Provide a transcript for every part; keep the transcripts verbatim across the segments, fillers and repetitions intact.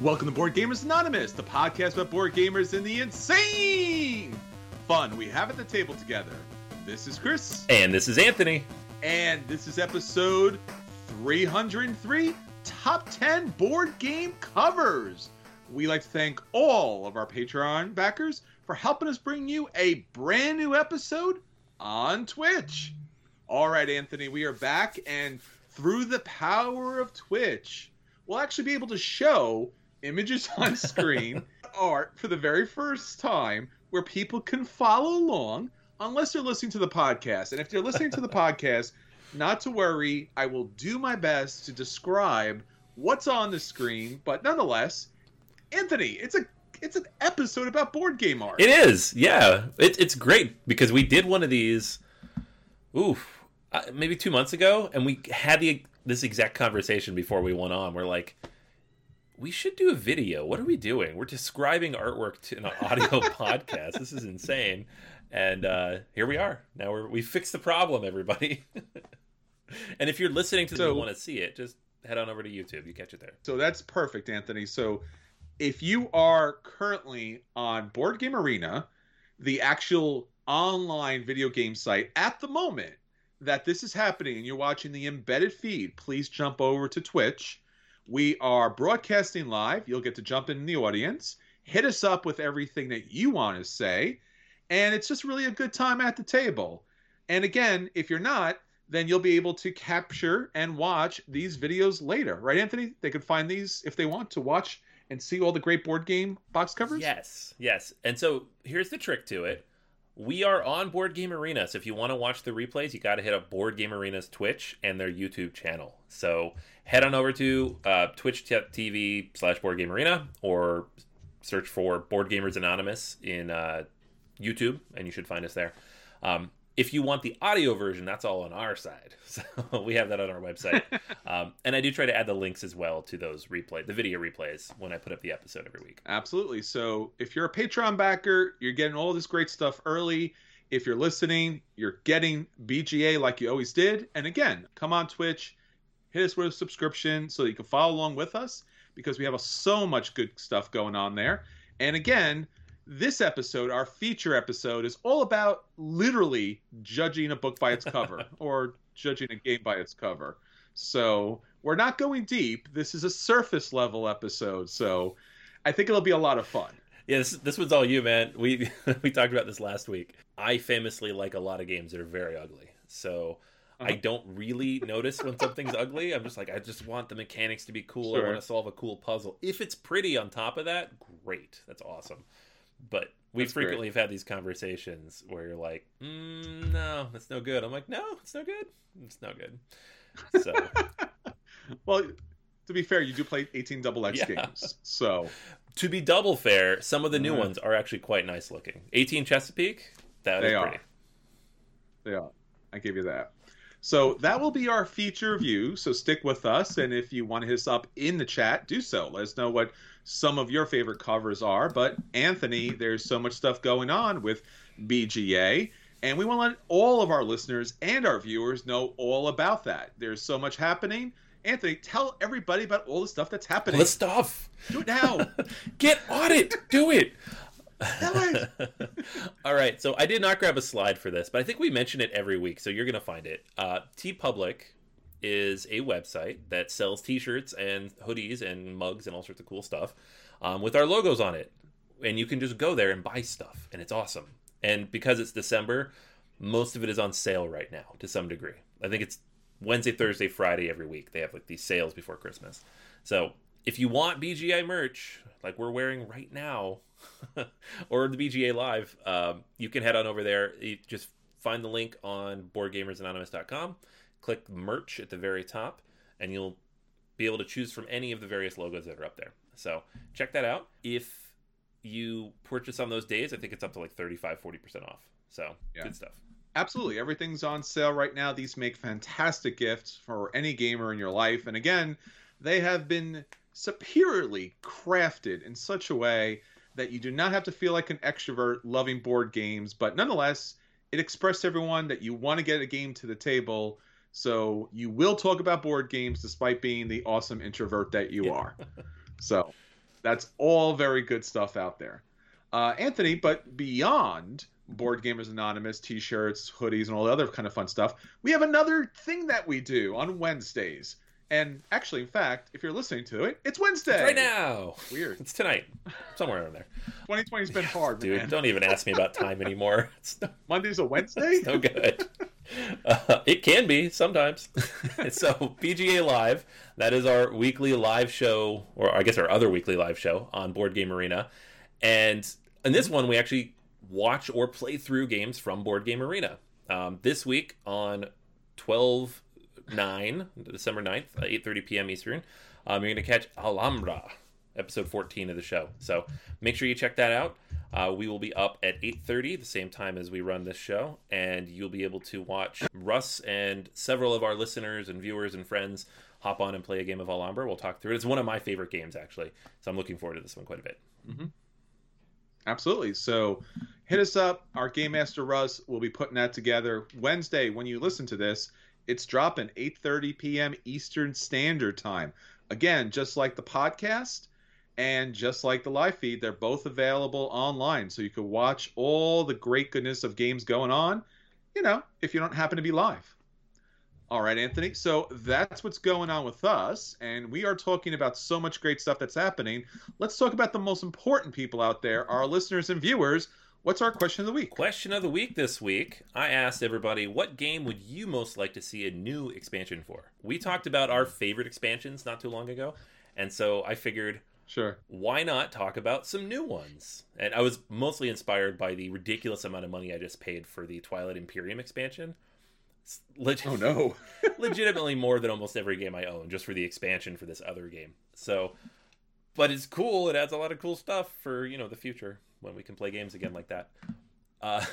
Welcome to Board Gamers Anonymous, the podcast about board gamers and the insane fun we have at the table together. This is Chris. And this is Anthony. And this is episode three hundred three, Top ten Board Game Covers. We like to thank all of our Patreon backers for helping us bring you a brand new episode on Twitch. All right, Anthony, we are back, and through the power of Twitch, we'll actually be able to show images on screen, art for the very first time, where people can follow along, unless they're listening to the podcast. And if they're listening to the podcast, not to worry, I will do my best to describe what's on the screen. But nonetheless, Anthony, it's a it's an episode about board game art. It is, yeah. It, it's great because we did one of these, oof, uh, maybe two months ago, and we had the this exact conversation before we went on. We're like, we should do a video. What are we doing? We're describing artwork to an audio podcast. This is insane. And uh, here we are. Now we're, we fixed the problem, everybody. And if you're listening to this and want to see it, just head on over to YouTube. You catch it there. So that's perfect, Anthony. So if you are currently on Board Game Arena, the actual online video game site, at the moment that this is happening and you're watching the embedded feed, please jump over to Twitch. We are broadcasting live. You'll get to jump in the audience. Hit us up with everything that you want to say. And it's just really a good time at the table. And again, if you're not, then you'll be able to capture and watch these videos later. Right, Anthony? They could find these if they want to watch and see all the great board game box covers? Yes, yes. And so here's the trick to it. We are on Board Game Arena, so if you want to watch the replays, you got to hit up Board Game Arena's Twitch and their YouTube channel. So head on over to uh, twitch dot t v slash Board Game Arena or search for Board Gamers Anonymous in uh, YouTube, and you should find us there. Um, if you want the audio version, that's all on our side. So we have that on our website. um, and I do try to add the links as well to those replay, the video replays, when I put up the episode every week. Absolutely. So if you're a Patreon backer, you're getting all this great stuff early. If you're listening, you're getting B G A like you always did. And again, come on Twitch, hit us with a subscription so you can follow along with us, because we have a, so much good stuff going on there. And again, this episode, our feature episode, is all about literally judging a book by its cover or judging a game by its cover. So we're not going deep. This is a surface level episode. So I think it'll be a lot of fun. Yeah, this, this one's all you, man. We we talked about this last week. I famously like a lot of games that are very ugly. So uh-huh. I don't really notice when something's ugly. I'm just like, I just want the mechanics to be cool. Sure. I want to solve a cool puzzle. If it's pretty on top of that, great. That's awesome. But we that's frequently great. have had these conversations where you're like, mm, no, that's no good. I'm like, no, it's no good. It's no good. So, well, to be fair, you do play eighteen double X yeah. games. So, to be double fair, some of the new mm-hmm. ones are actually quite nice looking. eighteen Chesapeake, that they is are. pretty. They are. I give you that. So that will be our feature review. So stick with us, and if you want to hit us up in the chat, do so. Let us know what some of your favorite covers are. But Anthony, there's so much stuff going on with B G A, and we want to let all of our listeners and our viewers know all about that. There's so much happening. Anthony, tell everybody about all the stuff that's happening. All the stuff. Do it now. Get on it. Do it. Tell it. All right, so I did not grab a slide for this, but I think we mention it every week, so you're going to find it. Uh, TeePublic is a website that sells t-shirts and hoodies and mugs and all sorts of cool stuff um, with our logos on it. And you can just go there and buy stuff, and it's awesome. And because it's December, most of it is on sale right now to some degree. I think it's Wednesday, Thursday, Friday every week. They have like these sales before Christmas. So if you want B G A merch, like we're wearing right now, or the B G A Live, um, you can head on over there. You just find the link on board gamers anonymous dot com, click merch at the very top, and you'll be able to choose from any of the various logos that are up there. So check that out. If you purchase on those days, I think it's up to like thirty-five, forty percent off. So yeah. Good stuff. Absolutely. Everything's on sale right now. These make fantastic gifts for any gamer in your life. And again, they have been superiorly crafted in such a way that you do not have to feel like an extrovert loving board games, but nonetheless, it expressed to everyone that you want to get a game to the table, so you will talk about board games despite being the awesome introvert that you yeah. are. So That's all very good stuff out there. Uh, Anthony, but beyond Board Gamers Anonymous, t-shirts, hoodies, and all the other kind of fun stuff, we have another thing that we do on Wednesdays. And actually, in fact, if you're listening to it, it's Wednesday. It's right now. Weird. It's tonight. Somewhere around there. twenty twenty's been hard, Dude, man. don't even ask me about time anymore. It's no, Monday's a Wednesday? it's no good. Uh, it can be sometimes. So, P G A Live, that is our weekly live show, or I guess our other weekly live show on Board Game Arena. And in this one, we actually watch or play through games from Board Game Arena. Um, this week on twelve nine, December ninth, eight thirty p.m. Eastern, um, you're going to catch Alhambra, episode fourteen of the show. So make sure you check that out. Uh, we will be up at eight thirty, the same time as we run this show, and you'll be able to watch Russ and several of our listeners and viewers and friends hop on and play a game of Alhambra. We'll talk through it. It's one of my favorite games, actually, so I'm looking forward to this one quite a bit. Mm-hmm. Absolutely. So hit us up. Our Game Master Russ will be putting that together. Wednesday, when you listen to this, it's dropping eight thirty p.m. Eastern Standard Time. Again, just like the podcast and just like the live feed, they're both available online. So you can watch all the great goodness of games going on, you know, if you don't happen to be live. All right, Anthony. So that's what's going on with us. And we are talking about so much great stuff that's happening. Let's talk about the most important people out there, our listeners and viewers. What's our question of the week? Question of the week this week. I asked everybody, what game would you most like to see a new expansion for? We talked about our favorite expansions not too long ago. And so I figured, sure, why not talk about some new ones? And I was mostly inspired by the ridiculous amount of money I just paid for the Twilight Imperium expansion. Leg- oh no. legitimately more than almost every game I own just for the expansion for this other game. So, but it's cool. It adds a lot of cool stuff for, you know, the future when we can play games again like that. Uh,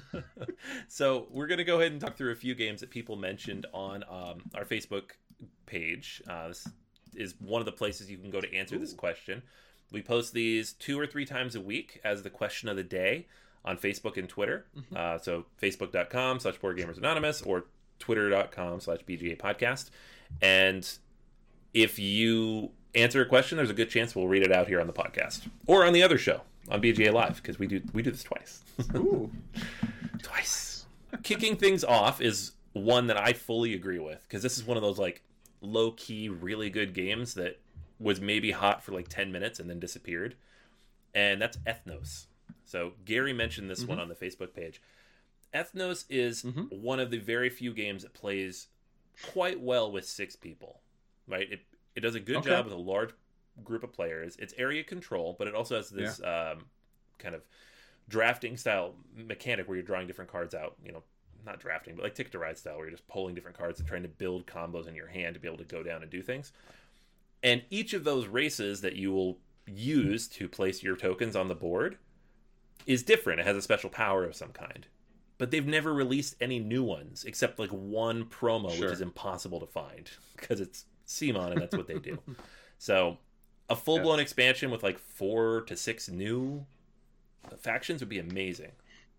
so we're going to go ahead and talk through a few games that people mentioned on um, our Facebook page. Uh, this is one of the places you can go to answer Ooh. This question. We post these two or three times a week as the question of the day on Facebook and Twitter. Mm-hmm. Uh, so facebook.com slash Board Gamers Anonymous or twitter.com slash BGA podcast. And if you answer a question, there's a good chance we'll read it out here on the podcast or on the other show on B G A Live, because we do we do this twice. Ooh. Twice. Kicking things off is one that I fully agree with, because this is one of those like low-key, really good games that was maybe hot for like ten minutes and then disappeared. And that's Ethnos. So Gary mentioned this mm-hmm. one on the Facebook page. Ethnos is mm-hmm. one of the very few games that plays quite well with six people, right? It it does a good okay. job with a large group of players. It's area control, but it also has this yeah. um, kind of drafting style mechanic where you're drawing different cards out, you know, not drafting, but like Ticket to Ride style, where you're just pulling different cards and trying to build combos in your hand to be able to go down and do things. And each of those races that you will use to place your tokens on the board is different. It has a special power of some kind. But they've never released any new ones, except like one promo, sure. which is impossible to find, because it's CMON and that's what they do. So a full-blown yeah. expansion with like four to six new factions would be amazing.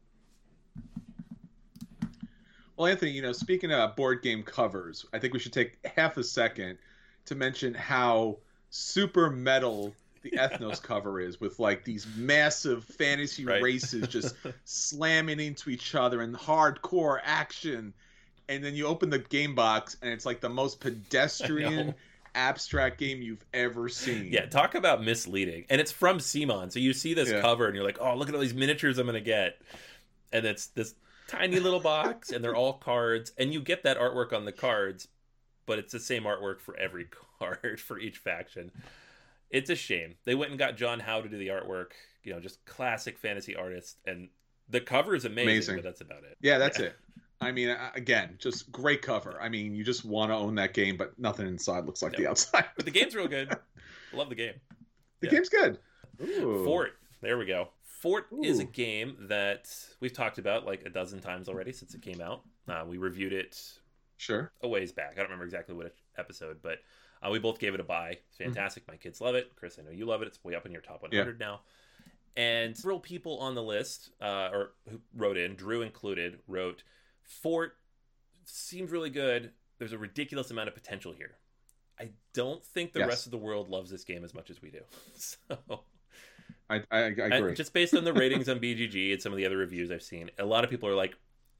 Well, Anthony, you know, speaking of board game covers, I think we should take half a second to mention how super metal the yeah. Ethnos cover is, with like these massive fantasy right. races just slamming into each other and hardcore action. And then you open the game box and it's like the most pedestrian abstract game you've ever seen. Yeah, talk about misleading. And it's from CMON, so you see this yeah. cover and you're like, oh, look at all these miniatures I'm gonna get. And it's this tiny little box and they're all cards, and you get that artwork on the cards, but it's the same artwork for every card for each faction. It's a shame. They went and got John Howe to do the artwork, you know, just classic fantasy artist, and the cover is amazing, amazing. But that's about it. Yeah, that's yeah. it. I mean, again, just great cover. I mean, you just want to own that game, but nothing inside looks like no. the outside. But the game's real good. Love the game. The yeah. game's good. Ooh. Fort. There we go. Fort Ooh. Is a game that we've talked about like a dozen times already since it came out. Uh, we reviewed it sure a ways back. I don't remember exactly what episode, but uh, we both gave it a buy. It's fantastic. Mm-hmm. My kids love it. Chris, I know you love it. It's way up in your top one hundred yeah. now. And several people on the list, uh, or who wrote in, Drew included, wrote, Fort seems really good. There's a ridiculous amount of potential here. I don't think the Yes. rest of the world loves this game as much as we do. So I, I, I agree. I, just based on the ratings on B G G and some of the other reviews I've seen, a lot of people are like,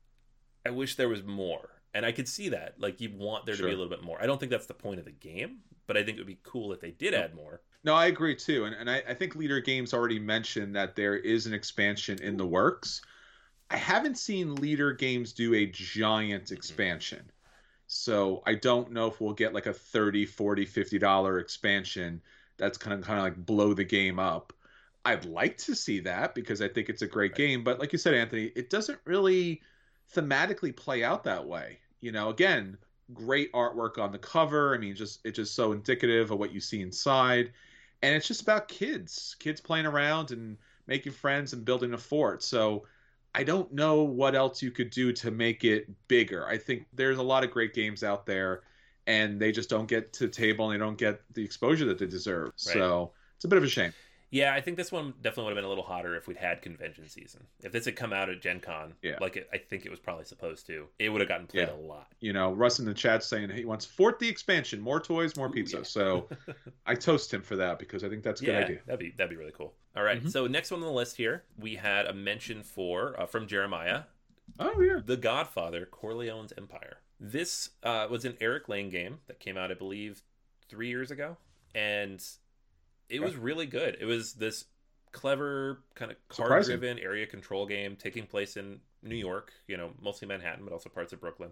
I wish there was more. And I could see that. Like, you want there Sure. to be a little bit more. I don't think that's the point of the game, but I think it would be cool if they did add more. No, I agree too. And, and I, I think Leader Games already mentioned that there is an expansion in the works. I haven't seen Leader Games do a giant expansion. Mm-hmm. So I don't know if we'll get like a thirty, forty, fifty dollars expansion that's kind of kind of like blow the game up. I'd like to see that because I think it's a great right. game. But like you said, Anthony, it doesn't really thematically play out that way. You know, again, great artwork on the cover. I mean, just it's just so indicative of what you see inside. And it's just about kids, kids playing around and making friends and building a fort. So I don't know what else you could do to make it bigger. I think there's a lot of great games out there, and they just don't get to the table and they don't get the exposure that they deserve. Right. So it's a bit of a shame. Yeah, I think this one definitely would have been a little hotter if we'd had convention season. If this had come out at Gen Con, yeah. like it, I think it was probably supposed to, it would have gotten played yeah. a lot. You know, Russ in the chat saying he wants fourth the expansion, more toys, more pizza. Ooh, yeah. So I toast him for that because I think that's a yeah, good idea. That'd be that'd be really cool. All right, mm-hmm. So next one on the list here, we had a mention for uh, from Jeremiah. Oh yeah, The Godfather: Corleone's Empire. This uh, was an Eric Lane game that came out, I believe, three years ago, and it was really good. It was this clever kind of card-driven area control game taking place in New York, you know, mostly Manhattan, but also parts of Brooklyn.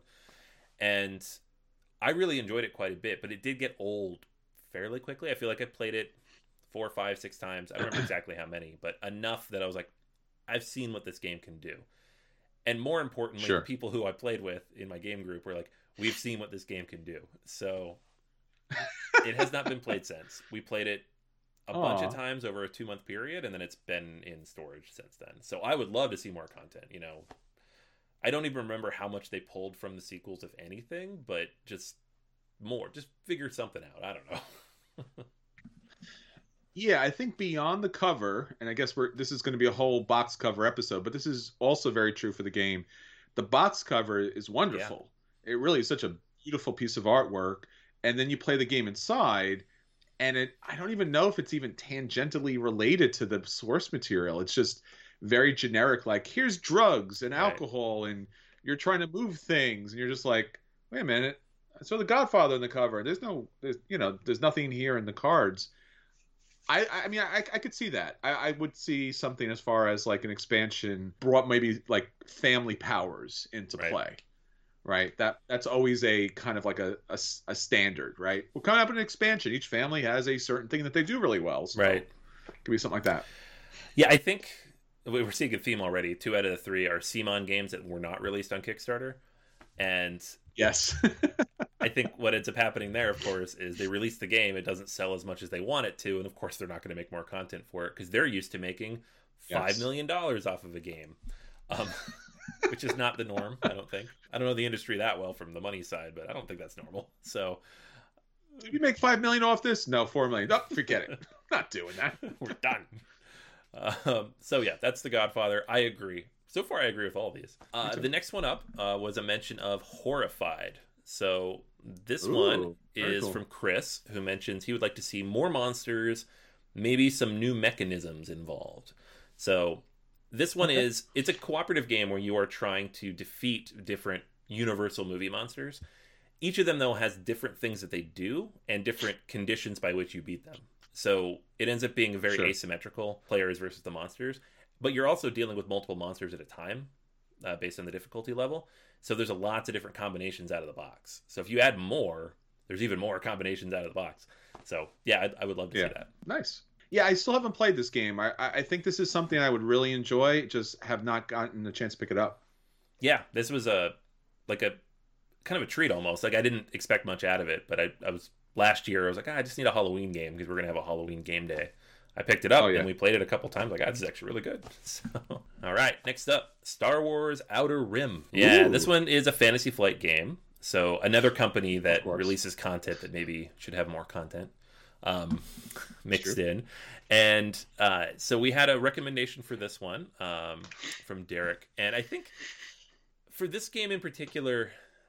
And I really enjoyed it quite a bit, but it did get old fairly quickly. I feel like I played it four, five, six times. I don't remember exactly how many, but enough that I was like, I've seen what this game can do. And more importantly, sure. the people who I played with in my game group were like, we've seen what this game can do. So it has not been played since. We played it a Aww. bunch of times over a two-month period, and then it's been in storage since then. So I would love to see more content. You know, I don't even remember how much they pulled from the sequels, if anything, but just more. Just figure something out. I don't know. Yeah, I think beyond the cover, and I guess we're this is going to be a whole box cover episode, but this is also very true for the game. The box cover is wonderful. Yeah. It really is such a beautiful piece of artwork. And then you play the game inside, and it I don't even know if it's even tangentially related to the source material. It's just very generic, like here's drugs and alcohol, right. and you're trying to move things, and you're just like, wait a minute. So the Godfather in the cover. There's no, there's you know, there's nothing here in the cards. I, I mean, I, I could see that. I, I would see something as far as like an expansion brought maybe like family powers into right. play, right? That that's always a kind of like a, a, a standard, right? Well, coming up in an expansion, each family has a certain thing that they do really well. So right. It could be something like that. Yeah, I think we're seeing a theme already. Two out of the three are C M O N games that were not released on Kickstarter. And yes. I think what ends up happening there, of course, is they release the game. It doesn't sell as much as they want it to. And, of course, they're not going to make more content for it because they're used to making five yes. million dollars off of a game, um, which is not the norm, I don't think. I don't know the industry that well from the money side, but I don't think that's normal. So, did you make five million dollars off this? No, four million dollars. Oh, forget it. I'm not doing that. We're done. Um, so, yeah, that's The Godfather. I agree. So far, I agree with all these. Uh, the next one up uh, was a mention of Horrified. So this Ooh, one is cool. from Chris, who mentions he would like to see more monsters, maybe some new mechanisms involved. So this one okay. is, it's a cooperative game where you are trying to defeat different Universal movie monsters. Each of them, though, has different things that they do and different conditions by which you beat them. So it ends up being very sure. asymmetrical, players versus the monsters. But you're also dealing with multiple monsters at a time uh, based on the difficulty level. So there's a lots of different combinations out of the box. So if you add more, there's even more combinations out of the box. So yeah, I, I would love to yeah. see that. Nice. Yeah, I still haven't played this game. I, I think this is something I would really enjoy, just have not gotten a chance to pick it up. Yeah, this was a like a kind of a treat almost. Like I didn't expect much out of it, but I, I was last year I was like, ah, I just need a Halloween game because we're gonna have a Halloween game day. I picked it up oh, yeah. and we played it a couple times. Like, ah, this is actually really good. So, all right, next up, Star Wars Outer Rim. Yeah, Ooh. This one is a Fantasy Flight game. So another company that releases content that maybe should have more content um, mixed in. And uh, so we had a recommendation for this one um, from Derek. And I think for this game in particular,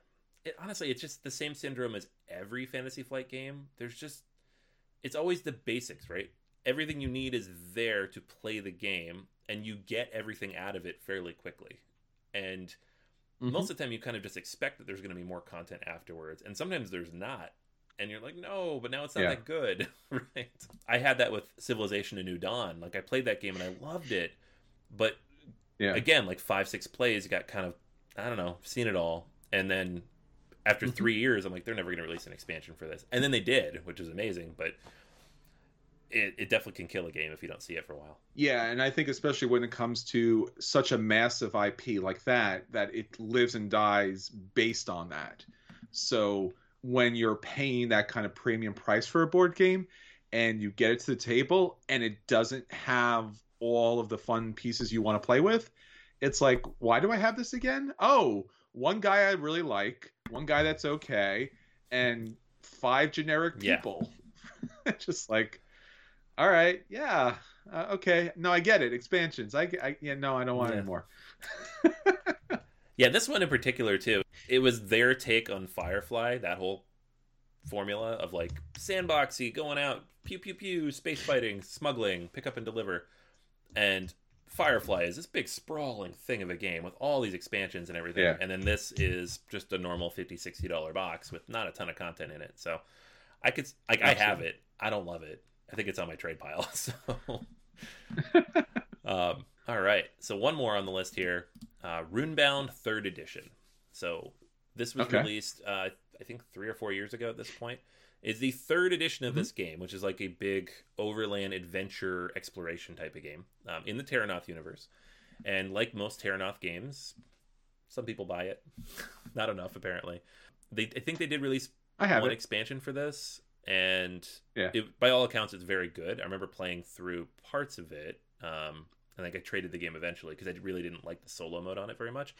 it, honestly, it's just the same syndrome as every Fantasy Flight game. There's just, it's always the basics, right? Everything you need is there to play the game, and you get everything out of it fairly quickly. And mm-hmm. most of the time, you kind of just expect that there's going to be more content afterwards, and sometimes there's not. And you're like, no, but now it's not yeah. that good, right? I had that with Civilization: A New Dawn. Like, I played that game and I loved it, but yeah. again, like five, six plays, you got kind of, I don't know, seen it all, and then after mm-hmm. three years, I'm like, they're never going to release an expansion for this, and then they did, which is amazing, but. It, it definitely can kill a game if you don't see it for a while. Yeah, and I think especially when it comes to such a massive I P like that, that it lives and dies based on that. So when you're paying that kind of premium price for a board game and you get it to the table and it doesn't have all of the fun pieces you want to play with, it's like, why do I have this again? Oh, one guy I really like, one guy that's okay, and five generic people. Yeah. Just like... All right, yeah, uh, okay. No, I get it. Expansions. I, I yeah, no, I don't want yeah. any more. Yeah, this one in particular too. It was their take on Firefly. That whole formula of like sandboxy, going out, pew pew pew, space fighting, smuggling, pick up and deliver, and Firefly is this big sprawling thing of a game with all these expansions and everything. Yeah. And then this is just a normal fifty dollars, sixty dollars box with not a ton of content in it. So I could, like, I have it. I don't love it. I think it's on my trade pile. So, um, all right. So one more on the list here, uh, Runebound Third Edition. So this was okay. released, uh, I think, three or four years ago. At this point, is the third edition of mm-hmm. this game, which is like a big overland adventure exploration type of game um, in the Terranoth universe. And like most Terranoth games, some people buy it. Not enough, apparently. They, I think they did release I have one it. expansion for this. And yeah. it, by all accounts, it's very good. I remember playing through parts of it. Um, I think I traded the game eventually because I really didn't like the solo mode on it very much.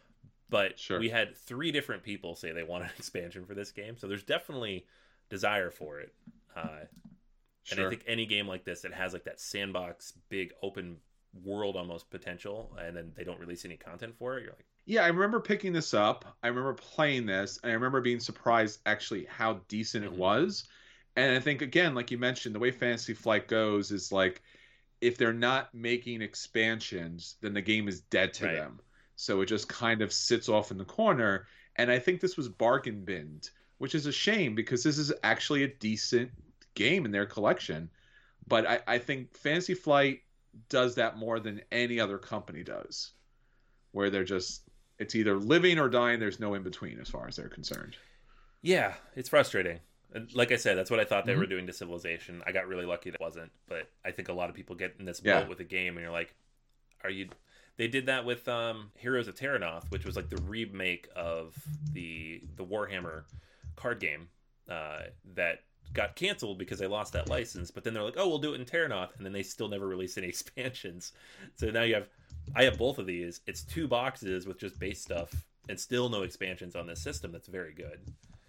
But sure. we had three different people say they want an expansion for this game. So there's definitely desire for it. Uh, sure. And I think any game like this that has like that sandbox, big open world almost potential, and then they don't release any content for it, you're like, yeah, I remember picking this up. I remember playing this, and I remember being surprised actually how decent it was. And I think, again, like you mentioned, the way Fantasy Flight goes is like, if they're not making expansions, then the game is dead to right. them. So it just kind of sits off in the corner. And I think this was bargain binned, which is a shame because this is actually a decent game in their collection. But I, I think Fantasy Flight does that more than any other company does, where they're just... it's either living or dying. There's no in between as far as they're concerned. Yeah, it's frustrating. And like I said, that's what I thought they mm-hmm. were doing to Civilization. I got really lucky that it wasn't. But I think a lot of people get in this boat yeah. with a game and you're like, are you... They did that with um, Heroes of Terranoth, which was like the remake of the the Warhammer card game uh, that got canceled because they lost that license. But then they're like, oh, we'll do it in Terranoth. And then they still never released any expansions. So now you have... I have both of these. It's two boxes with just base stuff and still no expansions on this system. That's very good.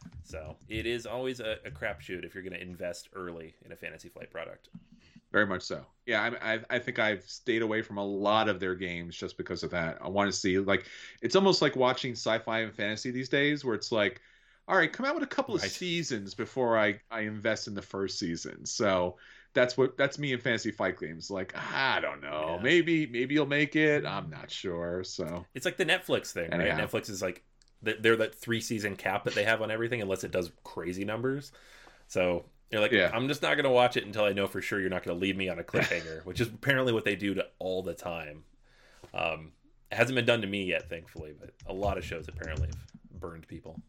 So it is always a, a crapshoot if you're going to invest early in a Fantasy Flight product. Very much so. Yeah, I, I, I think I've stayed away from a lot of their games just because of that. I want to see, like, it's almost like watching sci-fi and fantasy these days where it's like, all right, come out with a couple right. of seasons before I, I invest in the first season. So that's what that's me in Fantasy Flight games. Like, I don't know, yeah. maybe maybe you'll make it. I'm not sure. So it's like the Netflix thing, right? Anyhow. Netflix is like they're that three season cap that they have on everything, unless it does crazy numbers. So you're like, yeah. I'm just not going to watch it until I know for sure you're not going to leave me on a cliffhanger, which is apparently what they do to all the time. Um, it hasn't been done to me yet, thankfully, but a lot of shows apparently have burned people.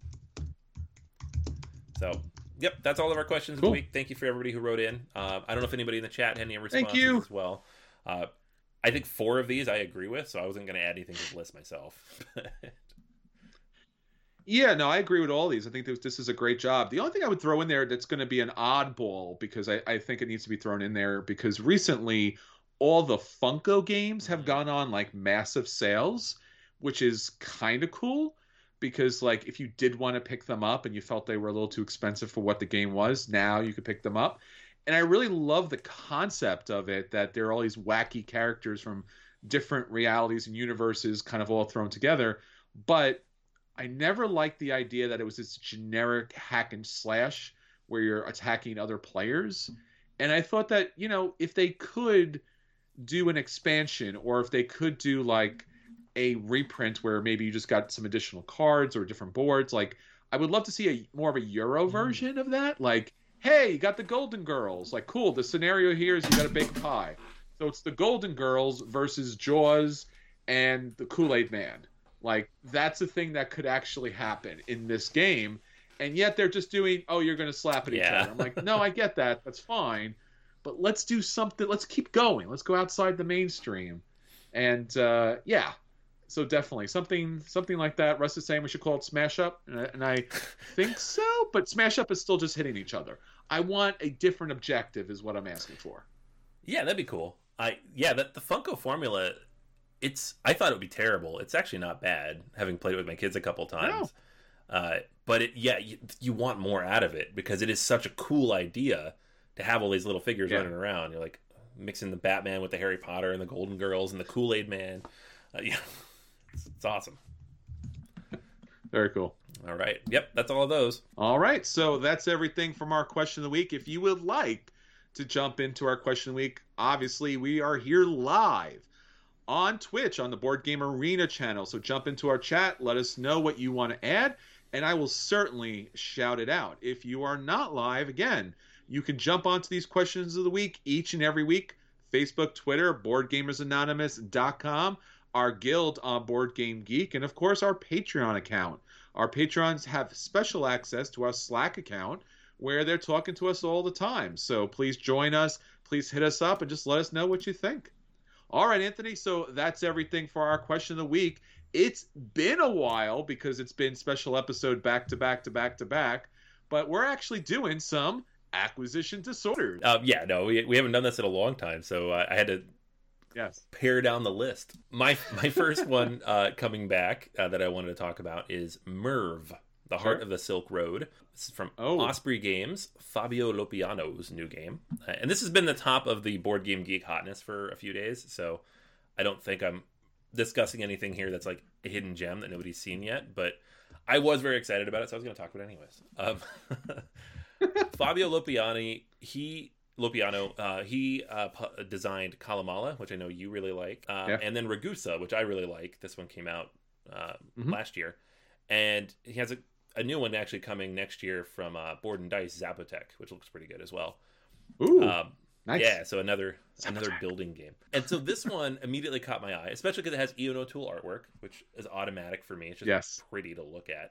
So, yep, that's all of our questions cool. of the week. Thank you for everybody who wrote in. Uh, I don't know if anybody in the chat had any responses Thank you. as well. Uh, I think four of these I agree with, so I wasn't going to add anything to the list myself. Yeah, no, I agree with all these. I think this, this is a great job. The only thing I would throw in there that's going to be an oddball, because I, I think it needs to be thrown in there, because recently all the Funko games have gone on like massive sales, which is kind of cool. Because, like, if you did want to pick them up and you felt they were a little too expensive for what the game was, now you could pick them up. And I really love the concept of it, that there are all these wacky characters from different realities and universes kind of all thrown together. But I never liked the idea that it was this generic hack and slash where you're attacking other players. And I thought that, you know, if they could do an expansion, or if they could do like a reprint where maybe you just got some additional cards or different boards, like I would love to see a more of a Euro version of that. Like, hey, you got the Golden Girls. Like, cool. The scenario here is you got a big pie. So it's the Golden Girls versus Jaws and the Kool-Aid Man. Like, that's a thing that could actually happen in this game. And yet they're just doing, oh, you're going to slap at each Yeah. other. I'm like, no, I get that. That's fine. But let's do something. Let's keep going. Let's go outside the mainstream. And, uh, yeah. So definitely something something like that. Russ is saying we should call it Smash Up. And I, and I think so. But Smash Up is still just hitting each other. I want a different objective is what I'm asking for. Yeah, that'd be cool. I Yeah, the, the Funko formula... It's. I thought it would be terrible. It's actually not bad, having played it with my kids a couple times. No. Uh, but it, yeah, you, you want more out of it because it is such a cool idea to have all these little figures yeah. running around. You're like mixing the Batman with the Harry Potter and the Golden Girls and the Kool-Aid Man. Uh, yeah, it's, it's awesome. Very cool. All right. Yep, that's all of those. All right. So that's everything from our question of the week. If you would like to jump into our question of the week, obviously we are here live on Twitch on the Board Game Arena channel. So jump into our chat, let us know what you want to add, and I will certainly shout it out. If you are not live, again, you can jump onto these questions of the week each and every week. Facebook, Twitter, board gamers anonymous dot com, our guild on Board Game Geek, and of course our Patreon account. Our patrons have special access to our Slack account where they're talking to us all the time. So please join us, please hit us up, and just let us know what you think. All right, Anthony, so that's everything for our question of the week. It's been a while because it's been special episode back to back to back to back, but we're actually doing some acquisition disorders. Uh, yeah, no, we, we haven't done this in a long time, so uh, I had to yes pare down the list. My my first one uh, coming back uh, that I wanted to talk about is Merv, the Heart Sure. of the Silk Road. This is from Oh. Osprey Games, Fabio Lopiano's new game. Uh, and this has been the top of the Board Game Geek hotness for a few days, so I don't think I'm discussing anything here that's like a hidden gem that nobody's seen yet, but I was very excited about it, so I was going to talk about it anyways. Um, Fabio Lopiani, he... Lopiano, uh, he uh, pu- designed Kalamala, which I know you really like, uh, Yeah. and then Ragusa, which I really like. This one came out uh, Mhm. last year. And he has a, a new one actually coming next year from uh, Board and Dice, Zapotec, which looks pretty good as well. Ooh, Um, nice. Yeah, so another Zapotec. another building game. And so this one immediately caught my eye, especially because it has Ian O'Toole artwork, which is automatic for me. It's just Yes. pretty to look at.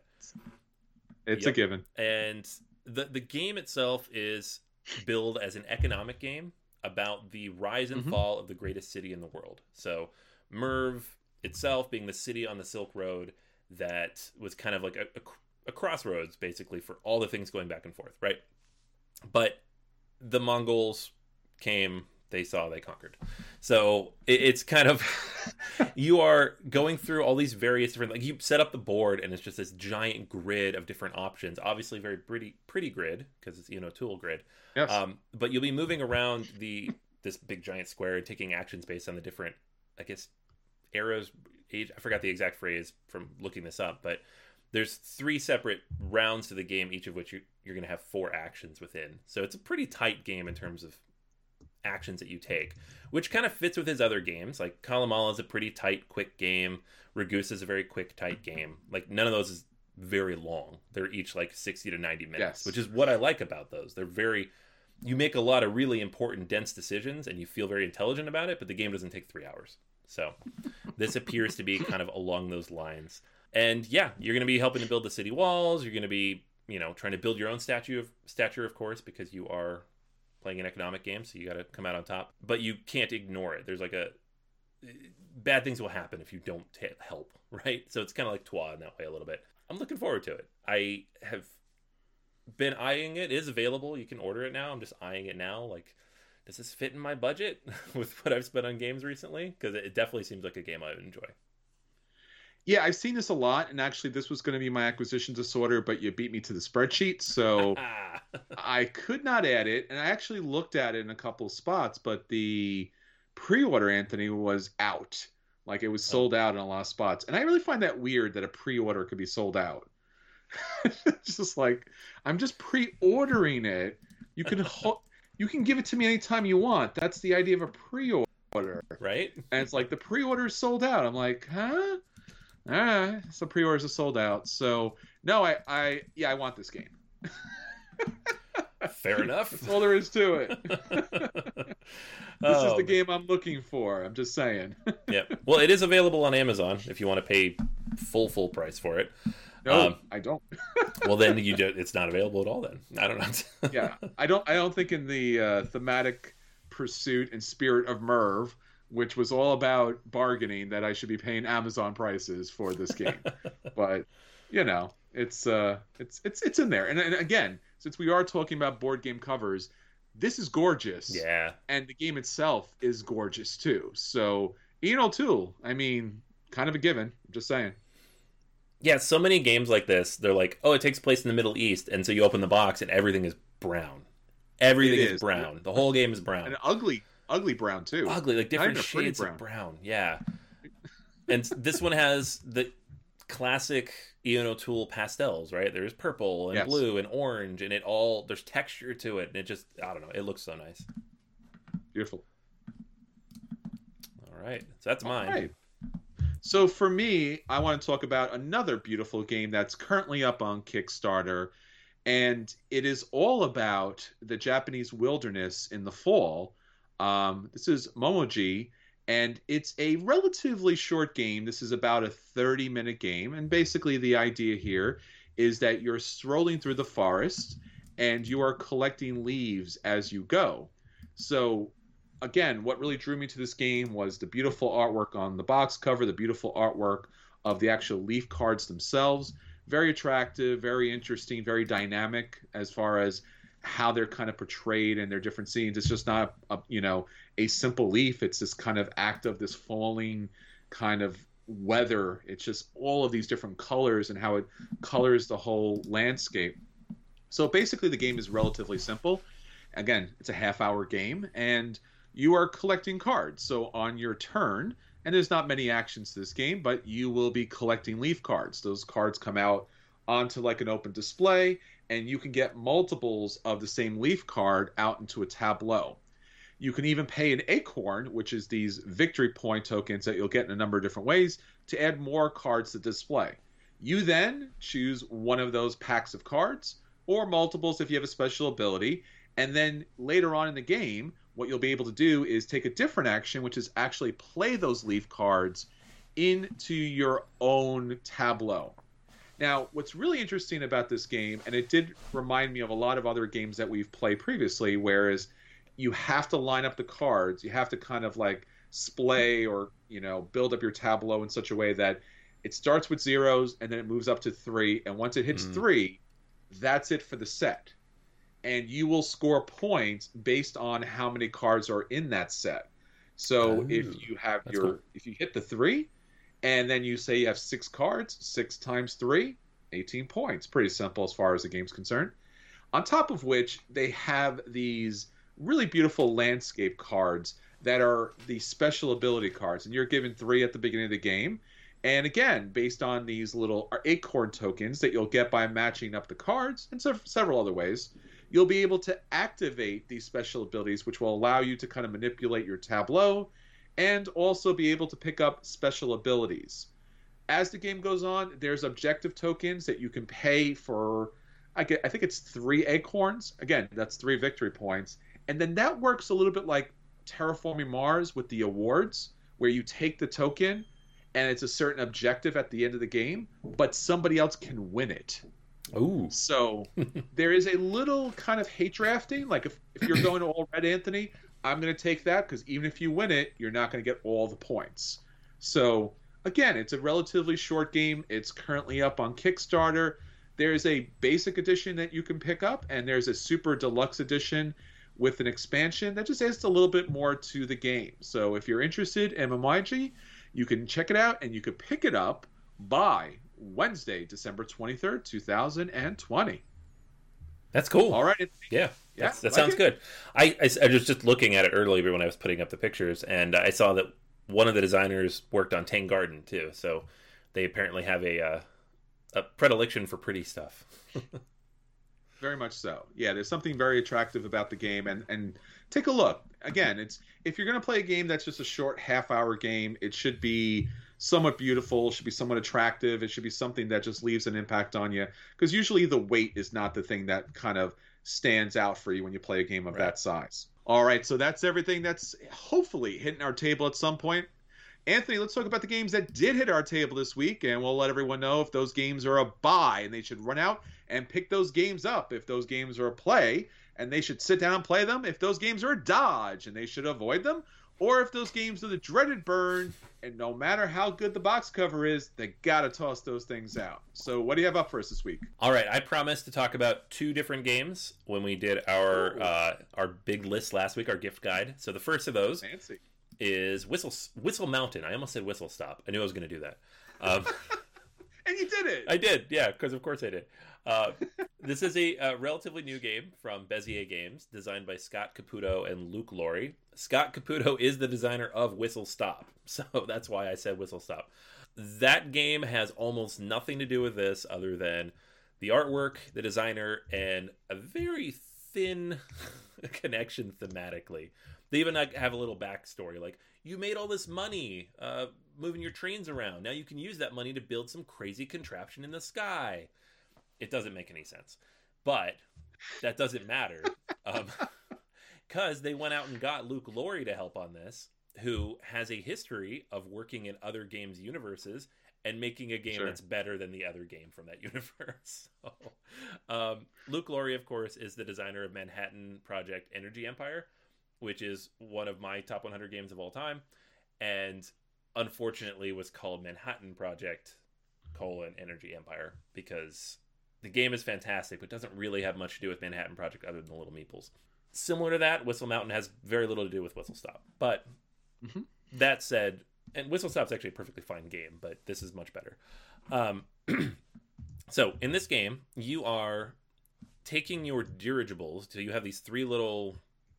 It's Yep. a given. And the the game itself is billed as an economic game about the rise and Mhm. fall of the greatest city in the world. So Merv itself being the city on the Silk Road that was kind of like a, a, a crossroads basically for all the things going back and forth, right? But the Mongols came, they saw, they conquered. So it, it's kind of you are going through all these various different, like you set up the board and it's just this giant grid of different options, obviously very pretty pretty grid because it's, you know, tool grid. Yes. Um, but you'll be moving around the this big giant square and taking actions based on the different, I guess, eras, age. I forgot the exact phrase from looking this up, but there's three separate rounds to the game, each of which you, you're going to have four actions within. So it's a pretty tight game in terms of actions that you take, which kind of fits with his other games. Like Kalamala is a pretty tight, quick game. Ragusa is a very quick, tight game. Like none of those is very long. They're each like sixty to ninety minutes, Yes. which is what I like about those. They're very, you make a lot of really important, dense decisions and you feel very intelligent about it, but the game doesn't take three hours. So this appears to be kind of along those lines. And yeah, you're going to be helping to build the city walls. You're going to be, you know, trying to build your own statue of stature, of course, because you are playing an economic game, so you got to come out on top. But you can't ignore it. There's like a bad things will happen if you don't t- help, right? So it's kind of like Twa in that way a little bit. I'm looking forward to it. I have been eyeing it. It is available. You can order it now. I'm just eyeing it now. Like, does this fit in my budget with what I've spent on games recently? Because it definitely seems like a game I would enjoy. Yeah, I've seen this a lot, and actually this was going to be my acquisition disorder, but you beat me to the spreadsheet, so I could not add it, and I actually looked at it in a couple of spots, but the pre-order, Anthony, was out Like it was Oh. sold out in a lot of spots, and I really find that weird that a pre-order could be sold out. It's just like I'm just pre-ordering it. You can ho- you can give it to me anytime you want. That's the idea of a pre-order, Right? and it's like the pre-order is sold out. I'm like, huh? All right, so pre-orders are sold out. So no, I, I yeah, I want this game. Fair enough. That's all there is to it. This Oh, is the man. game I'm looking for. I'm just saying. Yeah. Well, it is available on Amazon if you want to pay full full price for it. No, Um, I don't. Well, then you do, it's not available at all. Then I don't know. Yeah, I don't. I don't think in the uh, thematic pursuit and spirit of Merv, which was all about bargaining, that I should be paying Amazon prices for this game. But you know, it's uh, it's it's it's in there. And, and again, since we are talking about board game covers, this is gorgeous. Yeah. And the game itself is gorgeous too. So Ian O'Toole, I mean, kind of a given. I'm just saying. Yeah, so many games like this, they're like, oh, it takes place in the Middle East, and so you open the box and everything is brown. Everything It is, is. brown. The whole game is brown. And ugly, ugly brown too. Ugly, like different even a pretty shades brown. of brown. Yeah. And this one has the classic Ian O'Toole pastels, right? There's purple and Yes. blue and orange, and it all, there's texture to it, and it just, I don't know, it looks so nice. Beautiful. All right, so that's mine. All right. So for me, I want to talk about another beautiful game that's currently up on Kickstarter, and it is all about the Japanese wilderness in the fall. Um, this is Momoji, and it's a relatively short game. This is about a thirty-minute game, and basically the idea here is that you're strolling through the forest, and you are collecting leaves as you go. So again, what really drew me to this game was the beautiful artwork on the box cover, the beautiful artwork of the actual leaf cards themselves. Very attractive, very interesting, very dynamic as far as how they're kind of portrayed in their different scenes. It's just not, a, you know, a simple leaf. It's this kind of act of this falling kind of weather. It's just all of these different colors and how it colors the whole landscape. So basically the game is relatively simple. Again, it's a half-hour game, and you are collecting cards. So on your turn, and there's not many actions to this game, but you will be collecting leaf cards. Those cards come out onto like an open display, and you can get multiples of the same leaf card out into a tableau. You can even pay an acorn, which is these victory point tokens that you'll get in a number of different ways, to add more cards to display. You then choose one of those packs of cards, or multiples if you have a special ability, and then later on in the game, what you'll be able to do is take a different action, which is actually play those leaf cards into your own tableau. Now, what's really interesting about this game, and it did remind me of a lot of other games that we've played previously, whereas you have to line up the cards, you have to kind of like splay or, you know, build up your tableau in such a way that it starts with zeros and then it moves up to three, and once it hits Mm. three, that's it for the set. And you will score points based on how many cards are in that set. So Ooh, if you have that's your cool. if you hit the three, and then you say you have six cards, six times three, eighteen points. Pretty simple as far as the game's concerned. On top of which, they have these really beautiful landscape cards that are the special ability cards, and you're given three at the beginning of the game. And again, based on these little acorn tokens that you'll get by matching up the cards, and so several other ways, you'll be able to activate these special abilities, which will allow you to kind of manipulate your tableau and also be able to pick up special abilities. As the game goes on, there's objective tokens that you can pay for, I, get, I think it's three acorns. Again, that's three victory points. And then that works a little bit like Terraforming Mars with the awards, where you take the token and it's a certain objective at the end of the game, but somebody else can win it. Ooh. So there is a little kind of hate drafting. Like if, if you're going to all red, Anthony, I'm going to take that because even if you win it, you're not going to get all the points. So again, it's a relatively short game. It's currently up on Kickstarter. There's a basic edition that you can pick up, and there's a super deluxe edition with an expansion that just adds a little bit more to the game. So if you're interested in M M Y G, you can check it out, and you can pick it up by Wednesday, December twenty-third, two thousand twenty. That's cool. All right. Yeah, Yeah, that's, that like sounds it? good. I, I, I was just looking at it earlier when I was putting up the pictures, and I saw that one of the designers worked on Tang Garden too, so they apparently have a uh, a predilection for pretty stuff. Very much so. Yeah, there's something very attractive about the game, and and take a look. Again, it's if you're going to play a game that's just a short half-hour game, it should be somewhat beautiful, should be somewhat attractive. It should be something that just leaves an impact on you, because usually the weight is not the thing that kind of stands out for you when you play a game of Right. that size. All right, so that's everything that's hopefully hitting our table at some point. Anthony, let's talk about the games that did hit our table this week, and we'll let everyone know if those games are a buy and they should run out and pick those games up. If those games are a play and they should sit down and play them. If those games are a dodge and they should avoid them. Or if those games are the dreaded burn and no matter how good the box cover is, they gotta toss those things out. So what do you have up for us this week? All right, I promised to talk about two different games when we did our Ooh. uh, our big list last week, our gift guide. So the first of those Fancy. is Whistle Whistle Mountain. I almost said Whistle Stop. I knew I was going to do that. Um, And you did it! I did, yeah, because of course I did. Uh, this is a, a relatively new game from Bezier Games, designed by Scott Caputo and Luke Laurie. Scott Caputo is the designer of Whistle Stop, so that's why I said Whistle Stop. That game has almost nothing to do with this other than the artwork, the designer, and a very thin connection thematically. They even like, have a little backstory, like, you made all this money uh, moving your trains around. Now you can use that money to build some crazy contraption in the sky. It doesn't make any sense. But that doesn't matter. Because um, they went out and got Luke Laurie to help on this, who has a history of working in other games' universes and making a game Sure. that's better than the other game from that universe. So, um, Luke Laurie, of course, is the designer of Manhattan Project Energy Empire, which is one of my top one hundred games of all time, and unfortunately was called Manhattan Project colon Energy Empire because the game is fantastic but doesn't really have much to do with Manhattan Project other than the little meeples. Similar to that, Whistle Mountain has very little to do with Whistle Stop. But Mhm. that said, and Whistle Stop's actually a perfectly fine game, but this is much better. Um, so in this game, you are taking your dirigibles. So you have these three little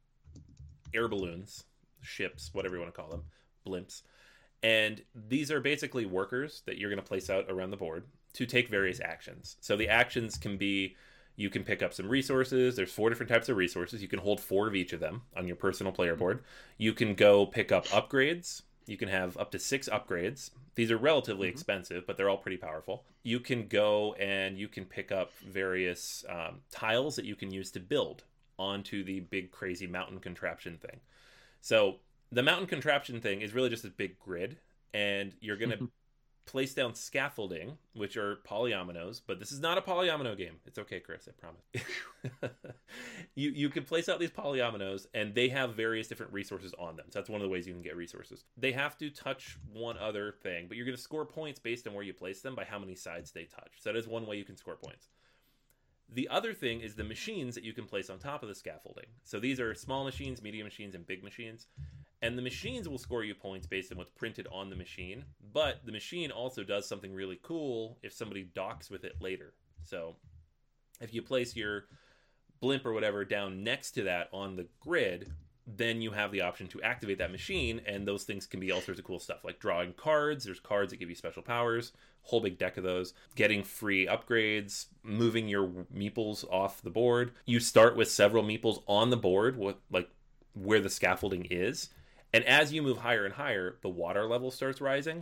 air balloons, ships, whatever you want to call them, blimps. And these are basically workers that you're going to place out around the board to take various actions. So the actions can be, you can pick up some resources. There's four different types of resources. You can hold four of each of them on your personal player board. You can go pick up upgrades. You can have up to six upgrades. These are relatively Mhm. expensive, but they're all pretty powerful. You can go and you can pick up various um, tiles that you can use to build onto the big crazy mountain contraption thing. So the mountain contraption thing is really just a big grid, and you're going to place down scaffolding, which are polyominoes, but this is not a polyomino game. It's okay, Chris, I promise. you you can place out these polyominoes, and they have various different resources on them. So that's one of the ways you can get resources. They have to touch one other thing, but you're going to score points based on where you place them by how many sides they touch. So that is one way you can score points. The other thing is the machines that you can place on top of the scaffolding. So these are small machines, medium machines, and big machines. And the machines will score you points based on what's printed on the machine. But the machine also does something really cool if somebody docks with it later. So if you place your blimp or whatever down next to that on the grid, then you have the option to activate that machine, and those things can be all sorts of cool stuff, like drawing cards. There's cards that give you special powers, whole big deck of those, getting free upgrades, moving your meeples off the board. You start with several meeples on the board, what like where the scaffolding is, and as you move higher and higher, the water level starts rising.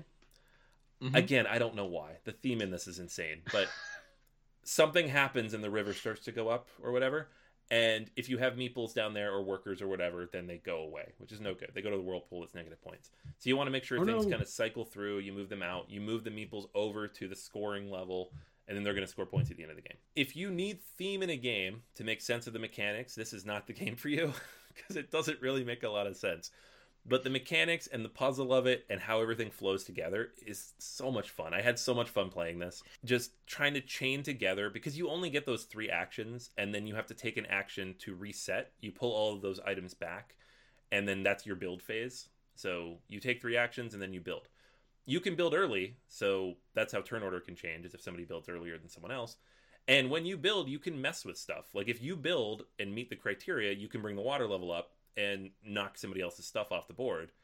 Mhm. Again, I don't know why. The theme in this is insane, but something happens and the river starts to go up or whatever. And if you have meeples down there or workers or whatever, then they go away, which is no good. They go to the whirlpool, it's negative points. So you want to make sure Oh, things no. kind of cycle through. You move them out. You move the meeples over to the scoring level, and then they're going to score points at the end of the game. If you need theme in a game to make sense of the mechanics, this is not the game for you because it doesn't really make a lot of sense. But the mechanics and the puzzle of it and how everything flows together is so much fun. I had so much fun playing this. Just trying to chain together, because you only get those three actions, and then you have to take an action to reset. You pull all of those items back, and then that's your build phase. So you take three actions, and then you build. You can build early, so that's how turn order can change, is if somebody builds earlier than someone else. And when you build, you can mess with stuff. Like if you build and meet the criteria, you can bring the water level up and knock somebody else's stuff off the board.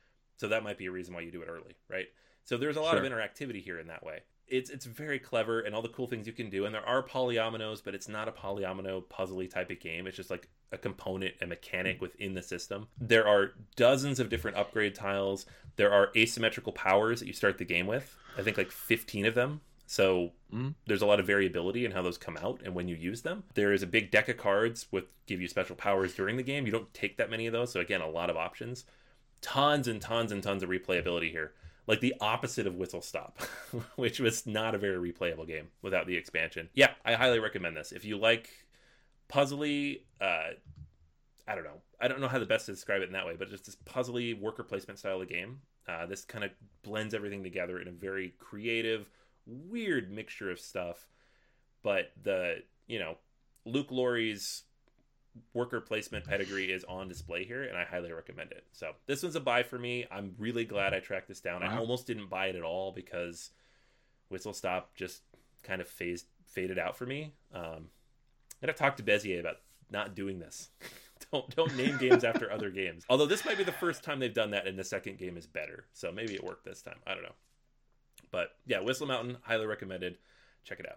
So that might be a reason why you do it early, right? So there's a lot Sure. of interactivity here in that way. It's it's very clever and all the cool things you can do. And there are polyominoes, but it's not a polyomino puzzly type of game. It's just like a component, a mechanic within the system. There are dozens of different upgrade tiles. There are asymmetrical powers that you start the game with. I think like fifteen of them. So Mm. there's a lot of variability in how those come out and when you use them. There is a big deck of cards with give you special powers during the game. You don't take that many of those. So again, a lot of options. Tons and tons and tons of replayability here. Like the opposite of Whistle Stop, which was not a very replayable game without the expansion. Yeah, I highly recommend this. If you like puzzly, uh, I don't know. I don't know how the best to describe it in that way, but just this puzzly worker placement style of game. Uh, this kind of blends everything together in a very creative, weird mixture of stuff. But the, you know, Luke Laurie's worker placement pedigree is on display here, and I highly recommend it. So this one's a buy for me. I'm really glad I tracked this down. Wow. I almost didn't buy it at all because Whistle Stop just kind of phased faded out for me. Um, and I've talked to Bezier about not doing this. don't don't name games after other games. Although this might be the first time they've done that, and the second game is better. So maybe it worked this time. I don't know. But yeah, Whistle Mountain, highly recommended. Check it out.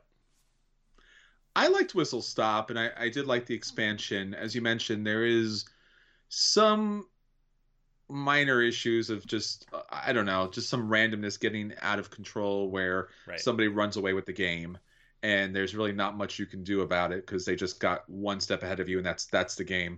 I liked Whistle Stop, and I, I did like the expansion. As you mentioned, there is some minor issues of just, uh, I don't know, just some randomness getting out of control where Right. somebody runs away with the game, and there's really not much you can do about it because they just got one step ahead of you, and that's that's the game.